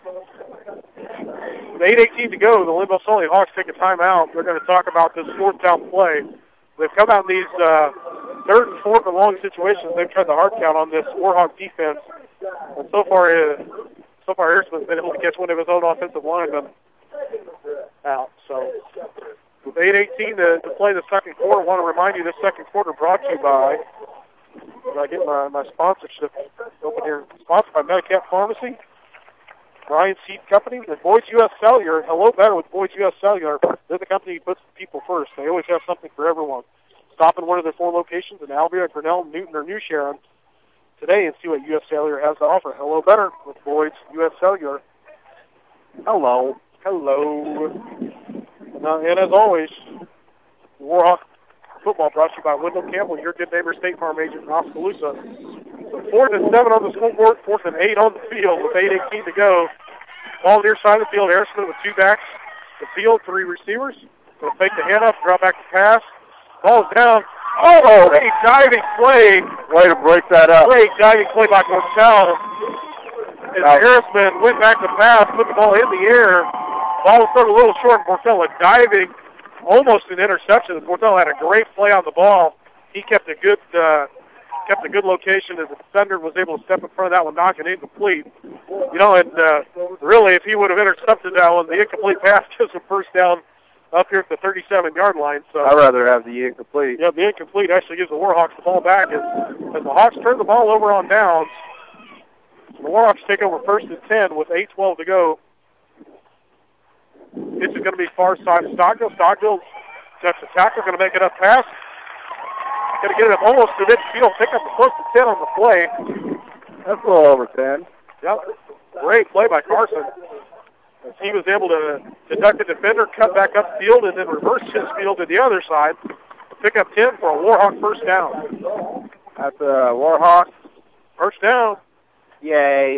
With eight eighteen to go, the Linville Sully Hawks take a timeout. They're going to talk about this fourth down play. They've come out in these uh, third and fourth and long situations. They've tried the hard count on this Warhawk defense. And so far, uh, so far, Harrison's been able to catch one of his own offensive linemen out. So with eight eighteen to, to play the second quarter, I want to remind you this second quarter brought to you by, did I get my, my sponsorship open here? Sponsored by Medicap Pharmacy, Ryan Seed Company, and Boys U S Cellular. Hello, better with Boys U S Cellular. They're the company who puts people first. They always have something for everyone. Stop in one of their four locations in Albion, Grinnell, Newton, or New Sharon today and see what U S Cellular has to offer. Hello, better with Boys U S Cellular. Hello. Hello. And, uh, and as always, Warhawk football brought to you by Wendell Campbell, your good neighbor State Farm agent in Oskaloosa. Fourth and seven on the scoreboard, fourth and eight on the field with eight eighteen to go. Ball near side of the field. Harrison with two backs. The field, three receivers. Going to fake the handoff, drop back to pass. Ball's down. Oh, great diving play. Way to break that up. Great diving play by Cortell. As Harrison went back to pass, put the ball in the air. Ball was thrown a little short, and Cortell was diving, almost an interception. Cortell had a great play on the ball. He kept a good uh, kept a good location as the defender was able to step in front of that one, knock it incomplete. You know, and uh, really, if he would have intercepted that one, the incomplete pass gives him first down up here at the thirty-seven-yard line. So I'd rather have the incomplete. Yeah, the incomplete actually gives the Warhawks the ball back as, as the Hawks turn the ball over on downs. The Warhawks take over first and ten with eight twelve to go. This is going to be far side of Stockville. Stockville sets the tackle, going to make it up pass. Going to get it up almost to midfield, pick up the close to ten on the play. That's a little over ten. Yep. Great play by Carson. As he was able to deduct the defender, cut back upfield, and then reverse his field to the other side to pick up ten for a Warhawk first down. That's a Warhawk. First down. Yay.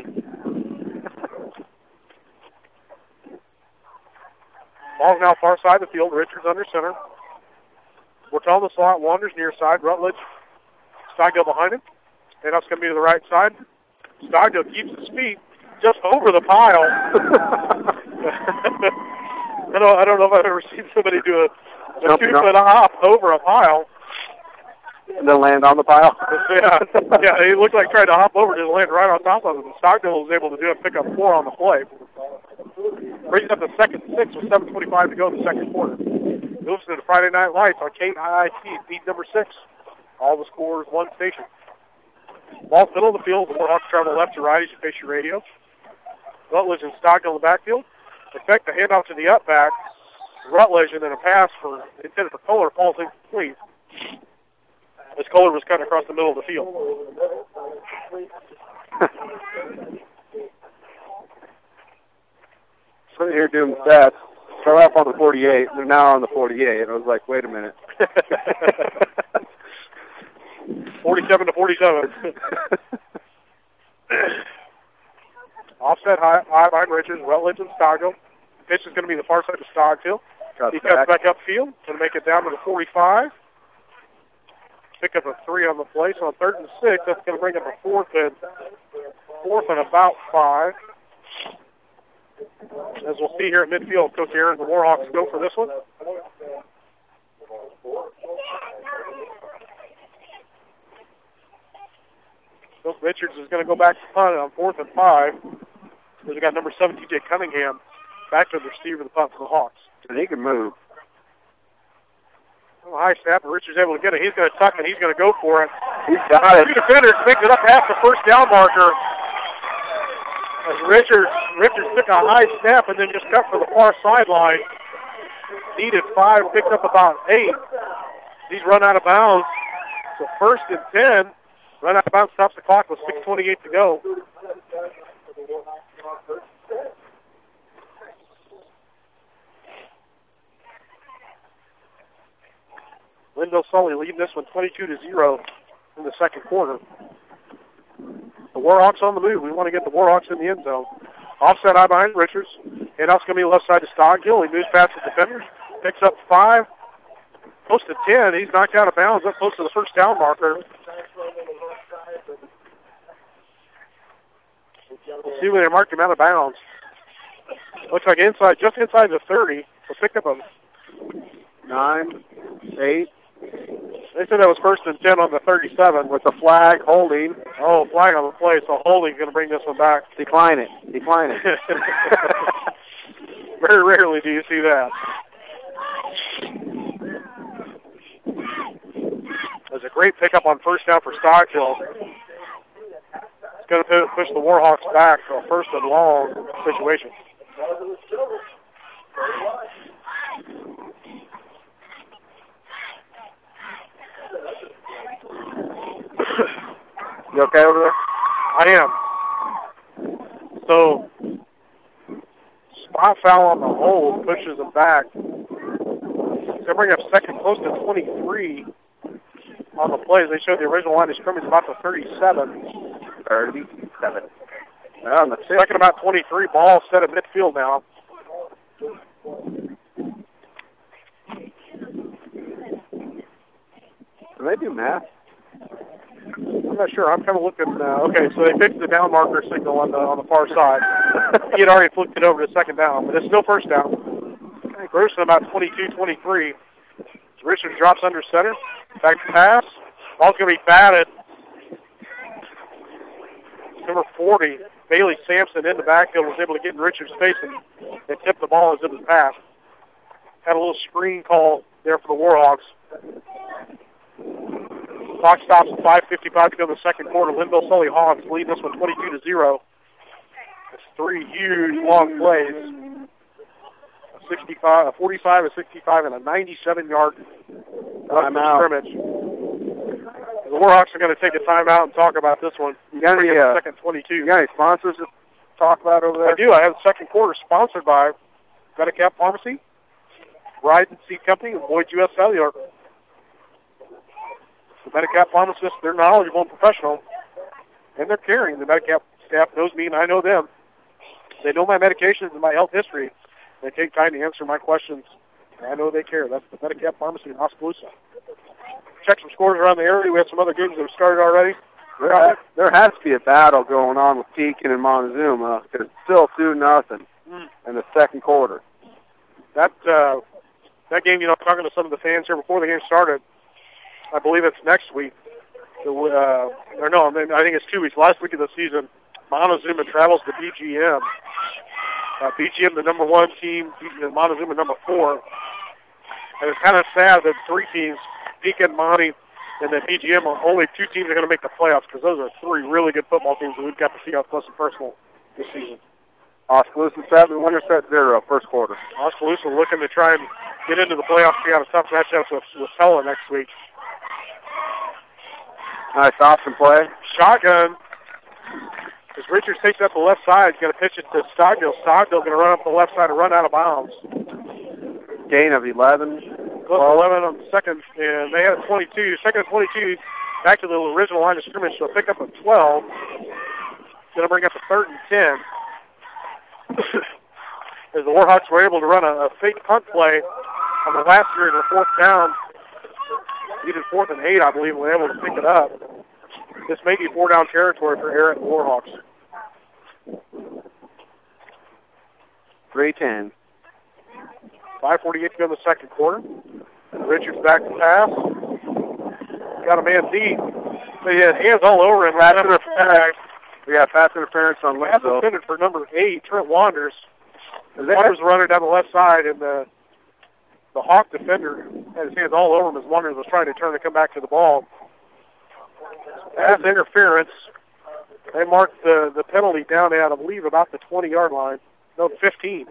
Ball's now far side of the field. Richards under center. We're telling the slot. Wanders near side. Rutledge. Stockdale behind him. And that's going to be to the right side. Stockdale keeps his feet just over the pile. I don't, I don't know if I've ever seen somebody do a, a two-foot hop over a pile. And then land on the pile. yeah, yeah, he looked like trying to hop over, just land right on top of him. Stockdale was able to do it, pick up four on the play. Brings up the second six with seven twenty-five to go in the second quarter. You're listening to Friday Night Lights on K I I T, beat number six. All the scores, one station. Ball middle of the field. The Warhawks travel left to right as you face your radio. Rutledge and Stockdale in the backfield. Effect the handoff to the up back. Rutledge and then a pass for intended for Kohler falls incomplete. As Kohler was cut across the middle of the field. Sitting here doing stats. Start off on the forty-eight. They're now on the forty-eight. And I was like, wait a minute. forty-seven to forty-seven. Offset high, high behind Richards, Rutledge and Stockdale. Pitch is going to be the far side of Stockdale. Cuts he back. cuts back upfield. Going to make it down to the forty-five. Pick up a three on the play. So on third and six, that's going to bring up a fourth and fourth and about five. As we'll see here at midfield, Coach Aaron, the Warhawks go for this one. Coach Richards is going to go back to punt on fourth and five. We've got number seven, T J Cunningham, back to the receiver of the punt for the Hawks. And he can move. Well, high snap, and Richards able to get it. He's going to tuck it. He's going to go for it. He's got it. Two defenders picked it up past the first down marker. As Richards, Richards took a high snap and then just cut for the far sideline. Needed five, picked up about eight. He's run out of bounds. So first and ten. Run out of bounds, stops the clock with six twenty-eight to go. Linville Sully leading this one twenty-two to zero in the second quarter. The Warhawks on the move. We want to get the Warhawks in the end zone. Offset eye behind Richards. Handoff's going to be left side to Stogdill. He moves past the defenders, picks up five, close to ten. He's knocked out of bounds up close to the first down marker. We'll see where they marked him out of bounds. Looks like inside, just inside the thirty. So pick up a Nine, eight. They said that was first and ten on the thirty-seven With the flag holding. Oh, flag on the play, so holding's going to bring this one back. Decline it. Decline it. Very rarely do you see that. There's a great pickup on first down for Stockville. It's going to push the Warhawks back to a first and long situation. You okay over there? I am. So, spot foul on the hold pushes them back. They bring up second close to twenty-three on the plays. They showed the original line of scrimmage about the thirty-seven. thirty-seven. Well, on the second about twenty-three. Ball set at midfield now. Do they do math? I'm not sure. I'm kind of looking. Uh, okay, so they fixed the down marker signal on the on the far side. He had already flipped it over to second down, but it's still first down. Grusin about twenty-two twenty-three. Richards drops under center. Back to pass. Ball's going to be batted. Number forty, Bailey Sampson in the backfield was able to get in Richards' face and, and tip the ball as it was passed. Had a little screen call there for the Warhawks. Clock stops at five fifty-five to go in the second quarter. Linville Sully Hawks lead this one twenty-two to zero. It's three huge long plays. A sixty-five, a forty-five, a sixty-five, and a ninety-seven yard scrimmage. The Warhawks are going to take a timeout and talk about this one. You got any, uh, second twenty-two. You got any sponsors to talk about over there? I do. I have the second quarter sponsored by Medicap Pharmacy, Ride and Seed Company, and Boyd U S Cellular. The Medicap pharmacists, they're knowledgeable and professional, and they're caring. The Medicap staff knows me, and I know them. They know my medications and my health history. They take time to answer my questions, and I know they care. That's the Medicap Pharmacy in Oskaloosa. Check some scores around the area. We have some other games that have started already. There, ha- there has to be a battle going on with Pekin and Montezuma. It's still two nothing mm. in the second quarter. That uh, that game, you know, talking to some of the fans here before the game started, I believe it's next week. So, uh, or no, I think it's two weeks. Last week of the season, Montezuma travels to B G M. Uh, B G M, the number one team, Montezuma number four. And it's kind of sad that three teams, Pekin, Monty, and then B G M, are only two teams that are going to make the playoffs because those are three really good football teams that we've got to see up close and personal this season. Oskaloosa seven, winner set zero, first quarter. Oskaloosa looking to try and get into the playoffs. We got a tough matchup with, with Pella next week. Nice option play. Shotgun. As Richards takes up the left side, he's going to pitch it to Stogdill. Stogdill going to run up the left side and run out of bounds. Gain of eleven. Close to eleven on the second, and they had a twenty-two. Second and twenty-two, back to the original line of scrimmage, so a pickup of twelve. Going to bring up a third and ten. As the Warhawks were able to run a, a fake punt play on the last period of the fourth down. Even fourth and eight, I believe, were able to pick it up. This may be four down territory for Eric Warhawks. three ten. five forty-eight to go in the second quarter. Richards back to pass. Got a man deep. So he had hands all over him. Pass interference. We got pass interference on left. Pass intended for number eight, Trent Wanders. Wanders running down the left side, and the the Hawk defender had his hands all over him as Wanders was trying to turn to come back to the ball. Pass interference. They marked the, the penalty down at, I believe, about the twenty-yard line. No, fifteen.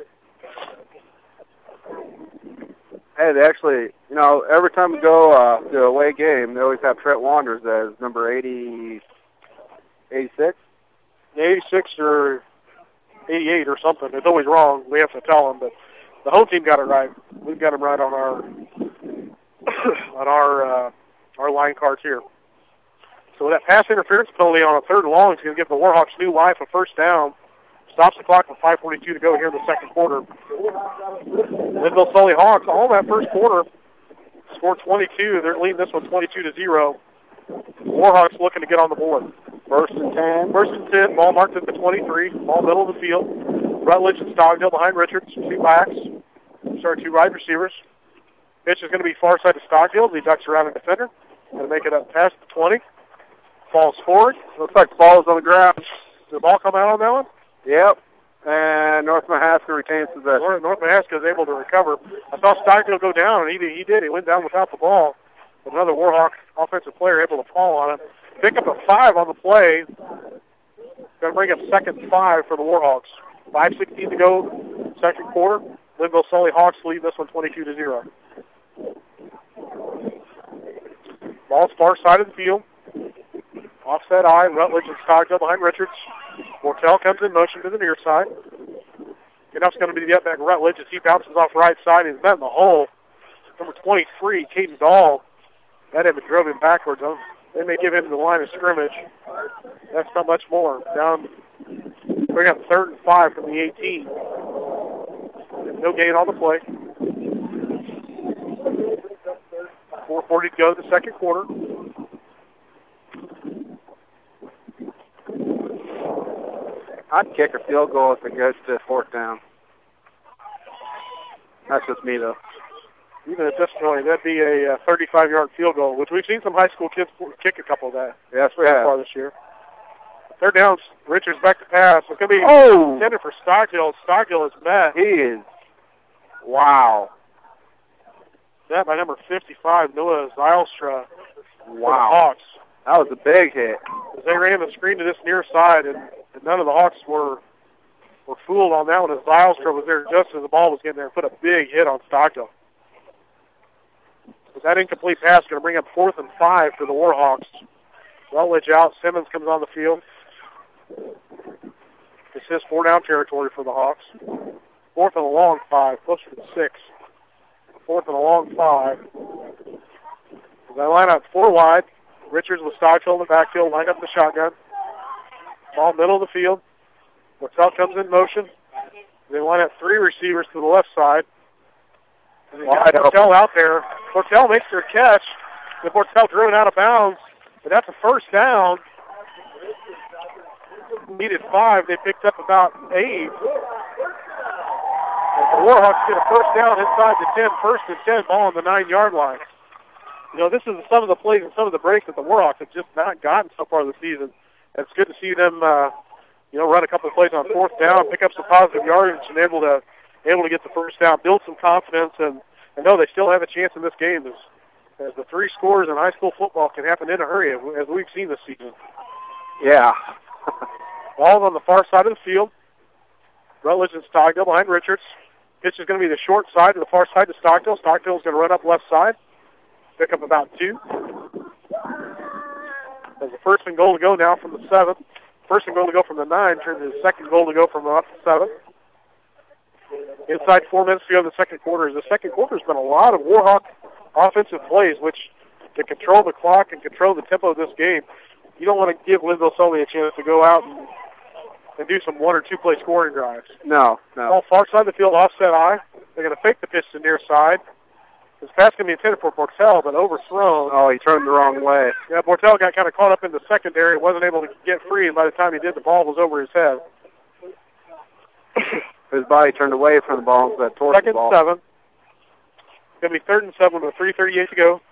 Hey, they actually, you know, every time we go uh, to a away game, they always have Trent Wanders as number eighty, eighty-six? eighty-six or eighty-eight or something. It's always wrong. We have to tell them, but the home team got it right. We've got them right on our on our uh, our line cards here. So that pass interference penalty on a third and long is going to give the Warhawks new life a first down. Stops the clock with five forty-two to go here in the second quarter. Linville Sully Hawks, all that first quarter, scored twenty-two. They're leading this one twenty-two to zero. Warhawks looking to get on the board. First and ten. First and ten, ball marked at the twenty-three, ball middle of the field. Rutledge and Stockdale behind Richards, two backs. Sorry, two wide receivers. Pitch is going to be far side to Stockdale. He ducks around a defender. Going to make it up past the twenty. Falls forward. Looks like the ball is on the ground. Did the ball come out on that one? Yep. And North Mahaska retains possession. North, North Mahaska is able to recover. I saw Stockdale go down, and he did. He, did. he went down without the ball. But another Warhawk offensive player able to fall on it. Pick up a five on the play. Going to bring up second five for the Warhawks. five sixteen to go, second quarter. Linville Sully Hawks lead this one twenty-two to zero. Ball's far side of the field. Offset eye, Rutledge and Stockdale behind Richards. Mortel comes in motion to the near side. Enought's going to be the up back Rutledge as he bounces off right side and he's met in the hole. Number twenty-three, Caden Dahl. That him and drove him backwards. They may give him the line of scrimmage. That's not much more. Down, bring up third and five from the eighteen. No gain on the play. four forty to go in the second quarter. I'd kick a field goal if it goes to fourth down. That's just me, though. Even at this point, that'd be a thirty-five-yard field goal, which we've seen some high school kids kick a couple of that. Yes, we so have. Far this year. Third down, Richards back to pass. It's going to be oh! intended for Stockdale. Stockdale is met. He is. Wow. That by number fifty-five, Noah Zylstra. Wow. Hawks. That was a big hit. As they ran the screen to this near side, and, and none of the Hawks were were fooled on that one as Zylstra was there just as the ball was getting there and put a big hit on Stockdale. With that incomplete pass, going to bring up fourth and five for the Warhawks. Rutledge out. Simmons comes on the field. This is four-down territory for the Hawks. Fourth and a long five, closer to six. Fourth and a long five. They line up four wide. Richards with Stockdale in the backfield, line up the shotgun. Ball middle of the field. Mortel comes in motion. They line up three receivers to the left side. And they got Mortel out there. Mortel makes their catch. The Mortel driven out of bounds. But that's a first down. Needed five. They picked up about eight. And the Warhawks get a first down inside the ten. First and ten, ball on the nine-yard line. You know, this is some of the plays and some of the breaks that the Warhawks have just not gotten so far this season. It's good to see them, uh, you know, run a couple of plays on fourth down, pick up some positive yardage, and able to able to get the first down, build some confidence, and, and know they still have a chance in this game. As, as the three scores in high school football can happen in a hurry, as we've seen this season. Yeah. Ball's on the far side of the field. Rutledge and Stockdale behind Richards. Pitch is going to be the short side to the far side to Stockdale. Stockdale's going to run up left side. Pick up about two. There's a first and goal to go now from the seventh. First and goal to go from the nine. Turns into the second goal to go from up the seventh. Inside four minutes to go in the second quarter. The second quarter has been a lot of Warhawk offensive plays, which to control the clock and control the tempo of this game, you don't want to give Linville Sully a chance to go out and, and do some one or two play scoring drives. No, no. Ball far side of the field, offset eye. They're going to fake the pitch to near side. This pass can be intended for Mortel, but overthrown. Oh, he turned the wrong way. Yeah, Mortel got kind of caught up in the secondary, wasn't able to get free, and by the time he did, the ball was over his head. His body turned away from the ball instead of towards Second the ball. Second seven. It's going to be third and seven with three thirty-eight to go.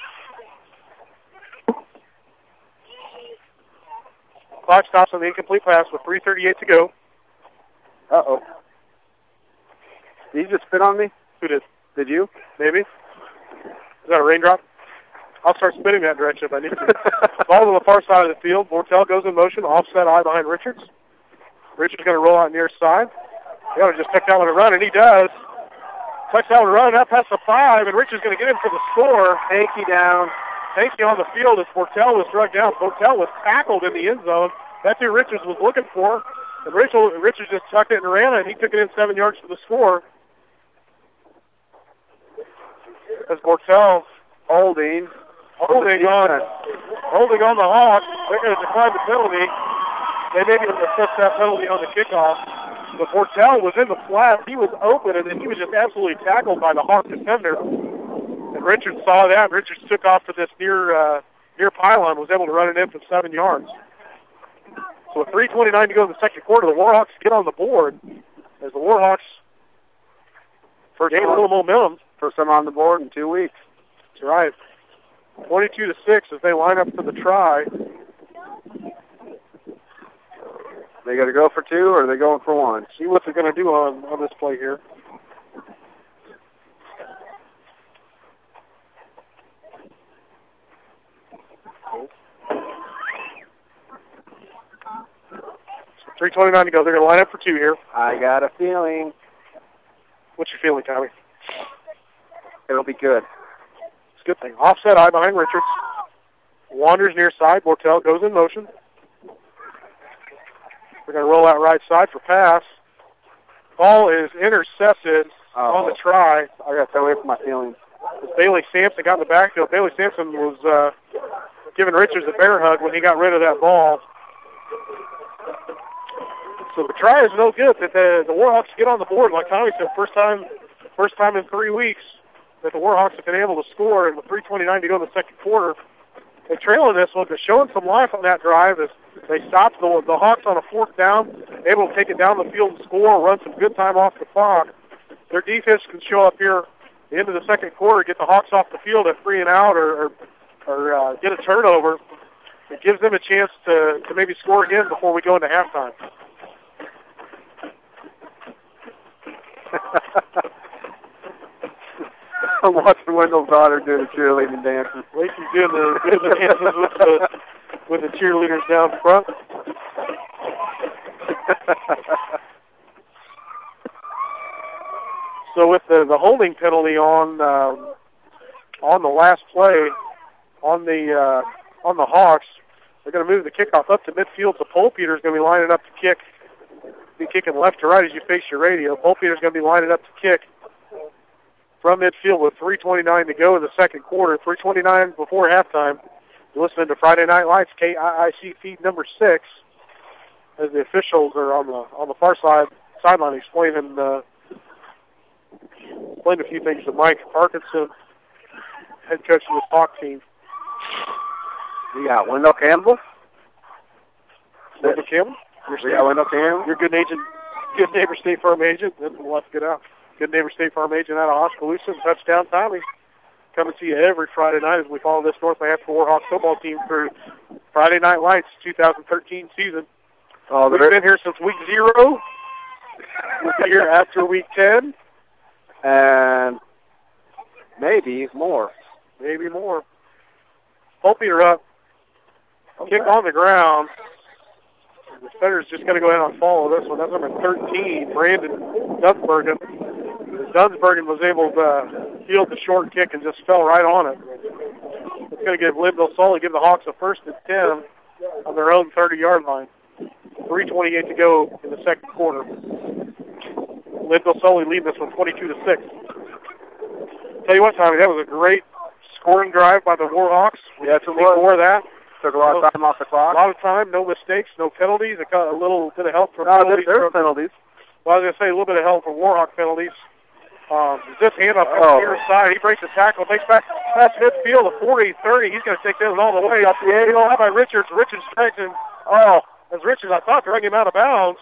Clock stops on the incomplete pass with three thirty-eight to go. Uh-oh. Did you just spit on me? Who did? Did you? Maybe. Is that a raindrop? I'll start spinning that direction if I need to. Ball on the far side of the field. Mortel goes in motion. Offset eye behind Richards. Richards going to roll out near side. He ought to just pick that one and run, and he does. Touch that one and run, out past the five, and Richards going to get in for the score. Hanky down. Hanky on the field as Mortel was struck down. Mortel was tackled in the end zone. That's who Richards was looking for. And Richards, Richards just tucked it and ran it, and he took it in seven yards to the score. As Mortel holding, holding on holding on the Hawks. They're going to decline the penalty. They may be able to assess that penalty on the kickoff. But Bortel was in the flat. He was open, and then he was just absolutely tackled by the Hawk defender. And Richards saw that. Richards took off to this near uh, near pylon, was able to run it in from seven yards. So with three twenty-nine to go in the second quarter, the Warhawks get on the board as the Warhawks gain a little momentum. First time on the board in two weeks. That's right. twenty-two to six as they line up for the try. They got to go for two, or are they going for one? See what they're going to do on, on this play here. three twenty-nine to go. They're going to line up for two here. I got a feeling. What's your feeling, Tommy? It'll be good. It's a good thing. Offset eye behind Richards. Wanders near side. Bortel goes in motion. We're going to roll out right side for pass. Ball is intercepted oh. on the try. I got to stay away from my feelings. Bailey Sampson got in the backfield. Bailey Sampson was uh, giving Richards a bear hug when he got rid of that ball. So the try is no good. That the, the Warhawks get on the board, like Tommy said, first time, first time in three weeks that the Warhawks have been able to score. And with three twenty-nine to go in the second quarter, they trail in this one, but showing some life on that drive as they stopped the, the Hawks on a fourth down, able to take it down the field and score, run some good time off the clock. Their defense can show up here at the end of the second quarter, get the Hawks off the field at three and out, or or, or uh, get a turnover. It gives them a chance to, to maybe score again before we go into halftime. I'm watching Wendell's daughter do the cheerleading dances. Lacey's doing the, doing the dances with the, with the cheerleaders down front. So with the, the holding penalty on um, on the last play on the uh, on the Hawks, they're going to move the kickoff up to midfield. So Polpeter's going to be lining up to kick. Be kicking left to right as you face your radio. Polpeter's going to be lining up to kick from midfield with three twenty-nine to go in the second quarter. three twenty-nine before halftime. You're listening to Friday Night Lights, K I I C feed number six, as the officials are on the on the far side sideline explaining uh, explaining a few things to Mike Parkinson, head coach of the Hawk team. We got Wendell Campbell. Wendell Campbell. We got Wendell Campbell. Your good agent, good neighbor State Farm agent. That's we'll have to get out. Good neighbor State Farm agent out of Oskaloosa. Touchdown Tommy. Coming to you every Friday night as we follow this North Lansing Warhawks football team through Friday Night Lights twenty thirteen season. Oh, We've been here since week zero. We'll be here after week ten. And maybe more. Maybe more. Polpeter up. Kick on the ground. The Defender's just going to go ahead and follow this one. That's number thirteen, Brandon Dunsbergen. Dunsbergen was able to uh, field the short kick and just fell right on it. It's going to give Linville Sully, give the Hawks a first and ten on their own thirty-yard line. three twenty-eight to go in the second quarter. Linville Sully leading this one twenty-two to six. Tell you what, Tommy, that was a great scoring drive by the Warhawks. We had some more of that. Took a lot of time off the clock. A lot of time, no mistakes, no penalties. A, a little bit of help from no, penalties. There's from, penalties. Well, I was going to say a little bit of help from Warhawk penalties. Um, this handoff from oh. the near side. He breaks the tackle, takes back past midfield, a forty thirty. He's going to take this all the way up the angle. How about Richards? Richards takes him. Oh, as Richards, I thought, dragging him out of bounds.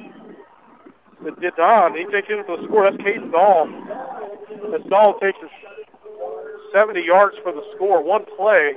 It did not. He takes him to the score. That's Caden Dahl. As Dahl takes us seventy yards for the score. One play.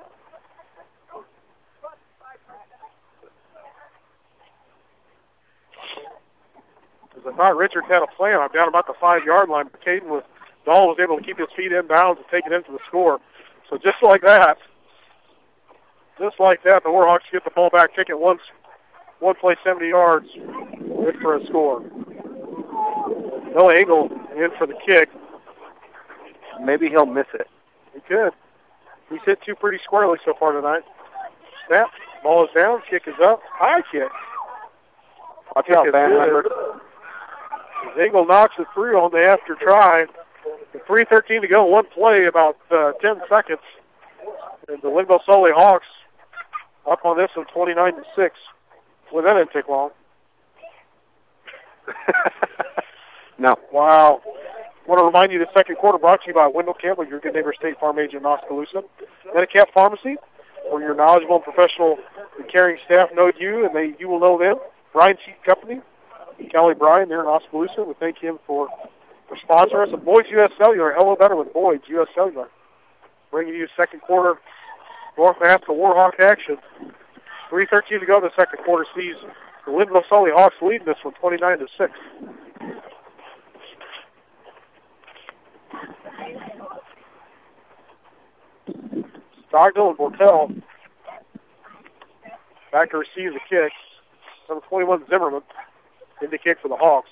I thought Richards had a plan. I'm down about the five-yard line, but Caden was, Dahl was able to keep his feet in bounds and take it into the score. So just like that, just like that, the Warhawks get the ball back, kick it once, one play, seventy yards, good for a score. No Engel in for the kick. Maybe he'll miss it. He could. He's hit two pretty squarely so far tonight. Snap, ball is down, kick is up, high kick. Watch out, man. Engel knocks it through on the after try. three thirteen to go, one play, about uh, ten seconds. And the Linville Sully Hawks up on this one, twenty-nine to six. Well, that didn't take long. No. Wow. I want to remind you the second quarter brought to you by Wendell Campbell, your good neighbor State Farm agent in Oskaloosa. Medicap Pharmacy, where your knowledgeable and professional and caring staff know you, and they you will know them. Brian Seed Company, Kelly Bryan there in Oskaloosa. We thank him for, for sponsoring us. And Boyd's U S Cellular, hello better with Boyd's U S Cellular. Bringing you second quarter North Master Warhawk action. three thirteen to go in the second quarter sees the Linville Sully Hawks leading this one, twenty-nine to six. Stockdale and Bortel back to receive the kick. Number twenty-one, Zimmerman, in the kick for the Hawks.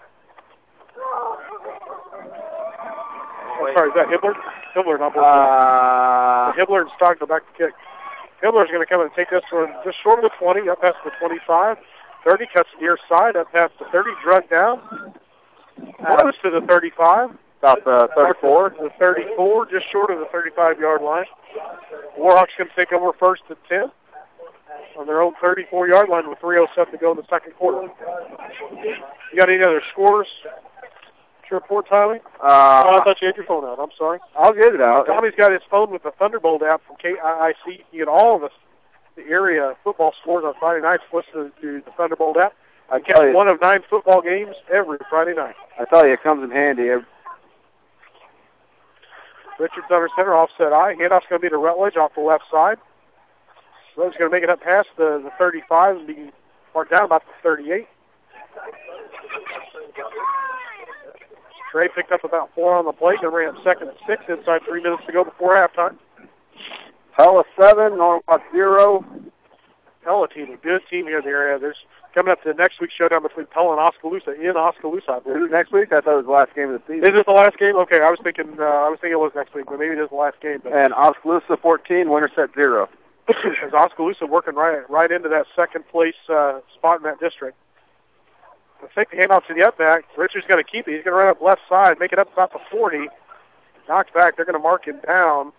Oh, sorry, is that Hibbler? Hibbler, not Bortel. Uh, Hibbler and Stockdale back to kick. Hibbler's going to come in and take this one just short of the twenty, up past the twenty-five. thirty, cuts near side, up past the thirty, drug down. Close to the thirty-five. About the thirty-four. The thirty-four, just short of the thirty-five-yard line. Warhawks going to take over first and ten on their own thirty-four-yard line with three oh seven to go in the second quarter. You got any other scores to report, Tyler? Uh, oh, I thought you had your phone out. I'm sorry. I'll get it out. Tommy's got his phone with the Thunderbolt app from K I I C. You get all of us, the area football scores on Friday nights listening to the Thunderbolt app. I catch one of nine football games every Friday night. I tell you, it comes in handy. Richards under center, offset eye. Handoff's going to be to Rutledge off the left side. Rutledge going to make it up past the, the thirty-five and be marked down about the thirty-eight. Trey picked up about four on the plate and ran up second and six inside three minutes to go before halftime. Pella seven, Norwalk zero. Pella team, a good team here in the area. There's coming up to the next week's showdown between Pella and Oskaloosa in Oskaloosa, I believe. Is it next week? I thought it was the last game of the season. Is it the last game? Okay, I was thinking uh, I was thinking it was next week, but maybe it is the last game. But and Oskaloosa fourteen, Winterset zero. As Oskaloosa working right right into that second place uh, spot in that district. Let's take the handoff to the up back. Richards going to keep it. He's going to run up left side, make it up about the forty. Knocked back. They're going to mark him down.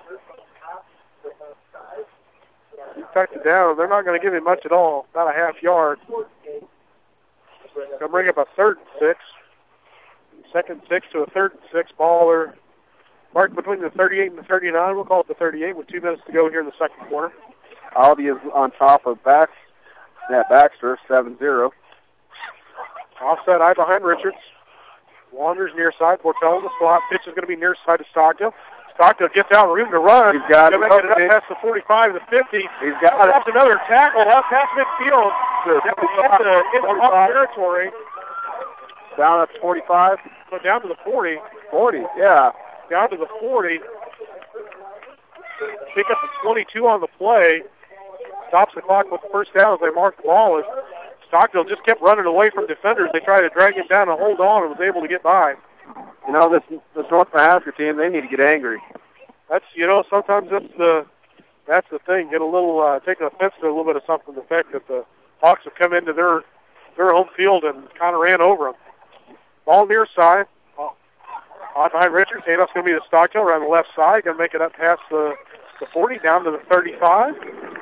He tucked it down. They're not going to give him much at all, about a half yard. Going to bring up a third and six. Second six to a third and six. Baller marked between the thirty-eight and the thirty-nine. We'll call it the thirty-eight with two minutes to go here in the second quarter. Aldi is on top of Bax. Yeah, Baxter, seven zero. Offside eye behind Richards. Wanders near side. Bortel in the slot. Pitch is going to be near side to Stockdale. Stockdale gets out, room to run. He's got it. Make it up past the forty-five, the fifty. He's got it. That's another tackle up past midfield. Into the off territory. Down at forty-five. So down to the forty. forty, yeah. Down to the forty. Pick up the twenty-two on the play. Stops the clock with the first down as they mark the ball. As Stockdale just kept running away from defenders. They tried to drag him down and hold on and was able to get by. You know, this this North Mahaska team, they need to get angry. That's, you know, sometimes that's the that's the thing. Get a little, uh, take offense to a little bit of something. The fact that the Hawks have come into their their home field and kind of ran over them. Ball near side. Oh, on behind Richards. Handoff's going to be to Stockdale around the left side. Going to make it up past the, the forty, down to the thirty-five.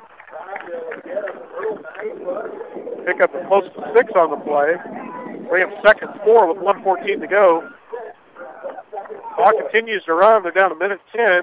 Pick up a close to six on the play. Bring up second four with one fourteen to go. Clock continues to run. They're down a minute ten.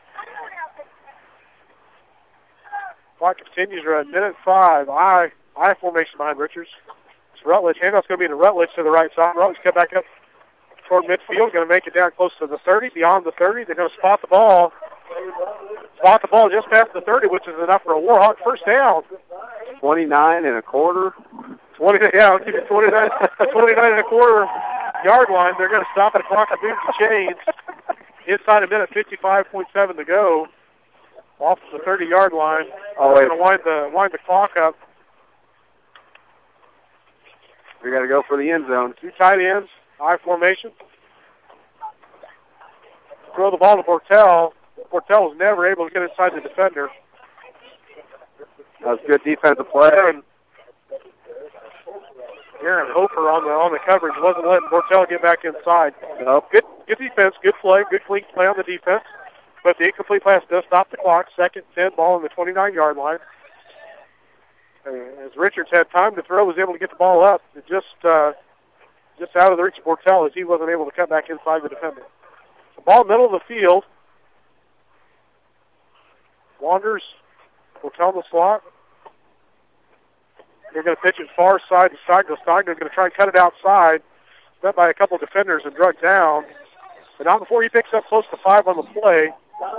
Clock continues to run. Minute five. I I formation behind Richards. It's Rutledge. Handoff's going to be to Rutledge to the right side. Rutledge come back up toward midfield. Going to make it down close to the thirty. Beyond the thirty. They're going to spot the ball. Spot the ball just past the thirty, which is enough for a Warhawk first down. twenty-nine and a quarter. twenty, yeah, I'll give you twenty-nine, twenty-nine and a quarter yard line. They're going to stop at the clock and move the chains. Inside a minute, fifty-five point seven to go. Off the thirty-yard line. Oh, they're going to wind the wind the clock up. We got to go for the end zone. Two tight ends, I formation. Throw the ball to Bortel. Bortel was never able to get inside the defender. That was good defensive play. Aaron, Aaron Hofer on the on the coverage wasn't letting Bortel get back inside. Nope. Good good defense, good play, good clean play on the defense. But the incomplete pass does stop the clock. Second, ten, ball on the twenty-nine-yard line. as Richards had time to throw, was able to get the ball up, just uh, just out of the reach of Bortel as he wasn't able to cut back inside the defender. The ball middle of the field. Wanders. Bortel in the slot. They're going to pitch it far side to Stogner. Stogner's going to try and cut it outside. Met by a couple of defenders and drugged down. But not before he picks up close to five on the play.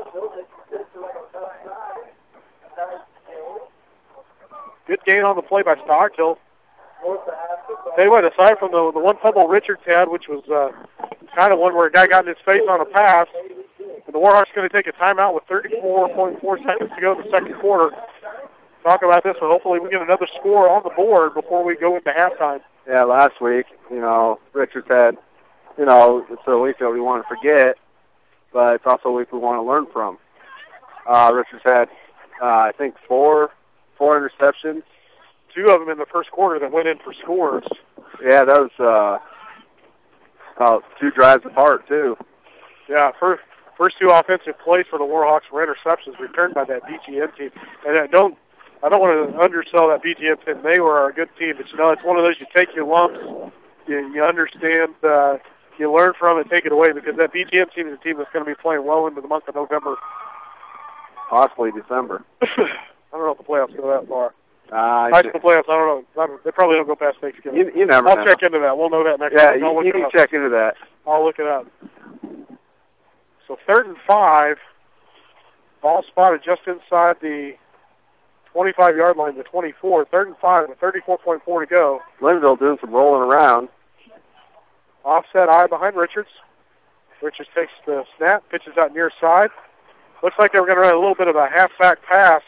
Good gain on the play by Stockton. Tell you what, aside from the, the one fumble Richards had, which was uh, kind of one where a guy got in his face on a pass, and the Warhawks going to take a timeout with thirty-four point four seconds to go in the second quarter. Talk about this, and hopefully we get another score on the board before we go into halftime. Yeah, last week, you know, Richards had, you know, it's a week that we want to forget, but it's also a week we want to learn from. Uh, Richards had, uh, I think, four four interceptions. Two of them in the first quarter that went in for scores. Yeah, that was uh, about two drives apart, too. Yeah, first, first two offensive plays for the Warhawks were interceptions returned by that B G M team. And I don't I don't want to undersell that B G M team. They were a good team, but, you know, it's one of those you take your lumps, you, you understand, uh, you learn from it, take it away, because that B G M team is a team that's going to be playing well into the month of November. Possibly December. I don't know if the playoffs go that far. Uh, High school playoffs, I don't know. I don't, they probably don't go past Thanksgiving. You, you never I'll know. check into that. We'll know that next yeah, week. Yeah, you, you can up. check into that. I'll look it up. So third and five. Ball spotted just inside the twenty-five-yard line, the twenty-four. Third and five with thirty-four point four to go. Linville doing some rolling around. Offset eye behind Richards. Richards takes the snap, pitches out near side. Looks like they were going to run a little bit of a halfback pass.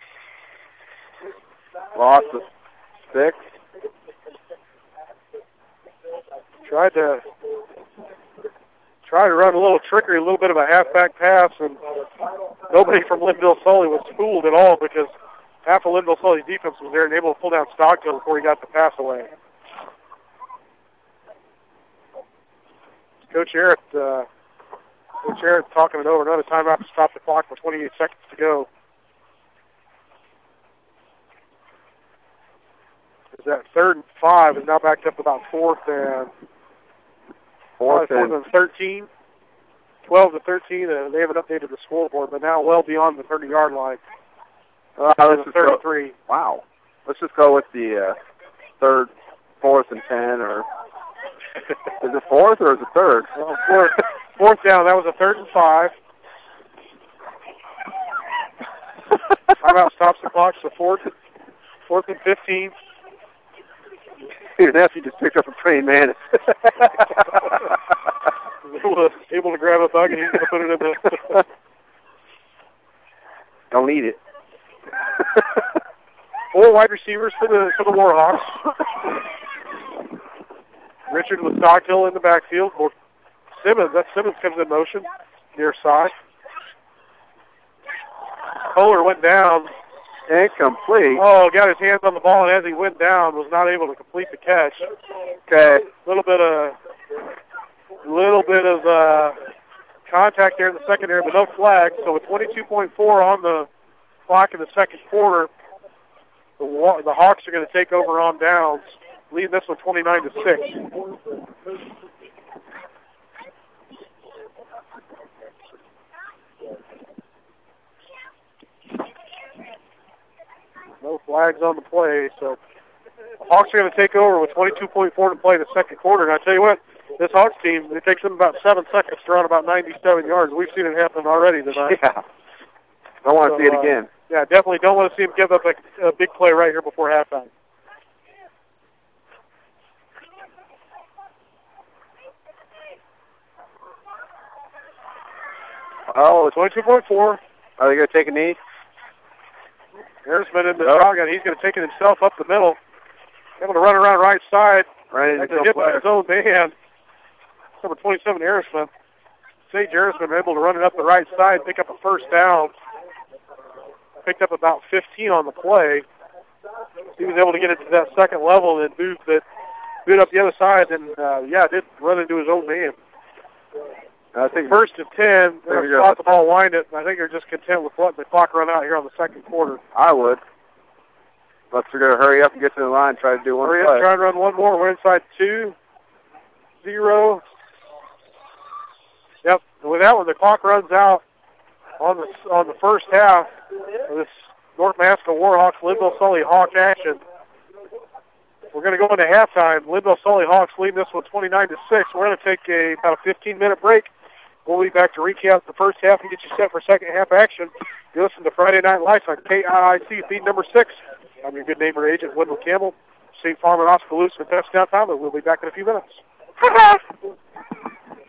Lost the stick. Tried to try to run a little trickery, a little bit of a halfback pass, and nobody from Linville Sully was fooled at all because half of Linville Sully's defense was there and able to pull down Stockton before he got the pass away. Coach Arrett, uh, Coach Arrett talking it over. Another timeout to stop the clock with twenty-eight seconds to go. That third and five is now backed up about fourth and fourth, fourth and thirteen. twelve to thirteen, and they haven't updated the scoreboard, but now well beyond the thirty-yard line. Uh, let's just thirty-three. Go, wow. Let's just go with the uh, third, fourth, and ten, or is it fourth or is it third? Well, fourth, fourth down. That was a third and five. Timeout stops the clock. So fourth, fourth and fifteen. Your nephew just picked up a praying mantis. able, to, able to grab a bug and he's going to put it in the... Don't eat it. Four wide receivers for the for the Warhawks. Richard with Stockhill in the backfield. Simmons, that Simmons comes in motion near side. Kohler went down. Incomplete. Oh, got his hands on the ball, and as he went down, was not able to complete the catch. Okay. A little bit of, little bit of uh, contact there in the secondary, but no flag. So with twenty-two point four on the clock in the second quarter, the the Hawks are going to take over on downs, leading this one twenty-nine to six. No flags on the play, so the Hawks are going to take over with twenty-two point four to play in the second quarter. And I tell you what, this Hawks team, it takes them about seven seconds to run about ninety-seven yards. We've seen it happen already tonight. Yeah. I want to so, see it uh, again. Yeah, definitely don't want to see them give up a, a big play right here before halftime. Oh, it's twenty-two point four. Are they going to take a knee? Harrisman in the Nope. shotgun. He's going to take it himself up the middle. Able to run around right side. Right That's into a hit by player. his own man. Number twenty-seven, Harrisman. Sage Harrisman able to run it up the right side, pick up a first down. Picked up about fifteen on the play. He was able to get it to that second level and then move it, move it up the other side, and uh, yeah, did run into his own man. I think First and ten, they're There going you to go. spot the ball, wind it, and I think they're just content with letting the clock run out here on the second quarter. I would. let's figure to hurry up and get to the line, try to do one Hurry play. up, try and run one more. We're inside two, zero. Yep, and with that one, the clock runs out on the on the first half of this North Massacre Warhawks, Lidwell Sully Hawk action. We're going to go into halftime. Lidwell Sully Hawks lead this one twenty-nine to six. We're going to take a about a fifteen-minute break. We'll be back to recap the first half and get you set for second half action. You listen to Friday Night Lights on K I I C, feed number six. I'm your good neighbor agent, Wendell Campbell. State Farm and Oskaloosa, and touchdown time, and we'll be back in a few minutes.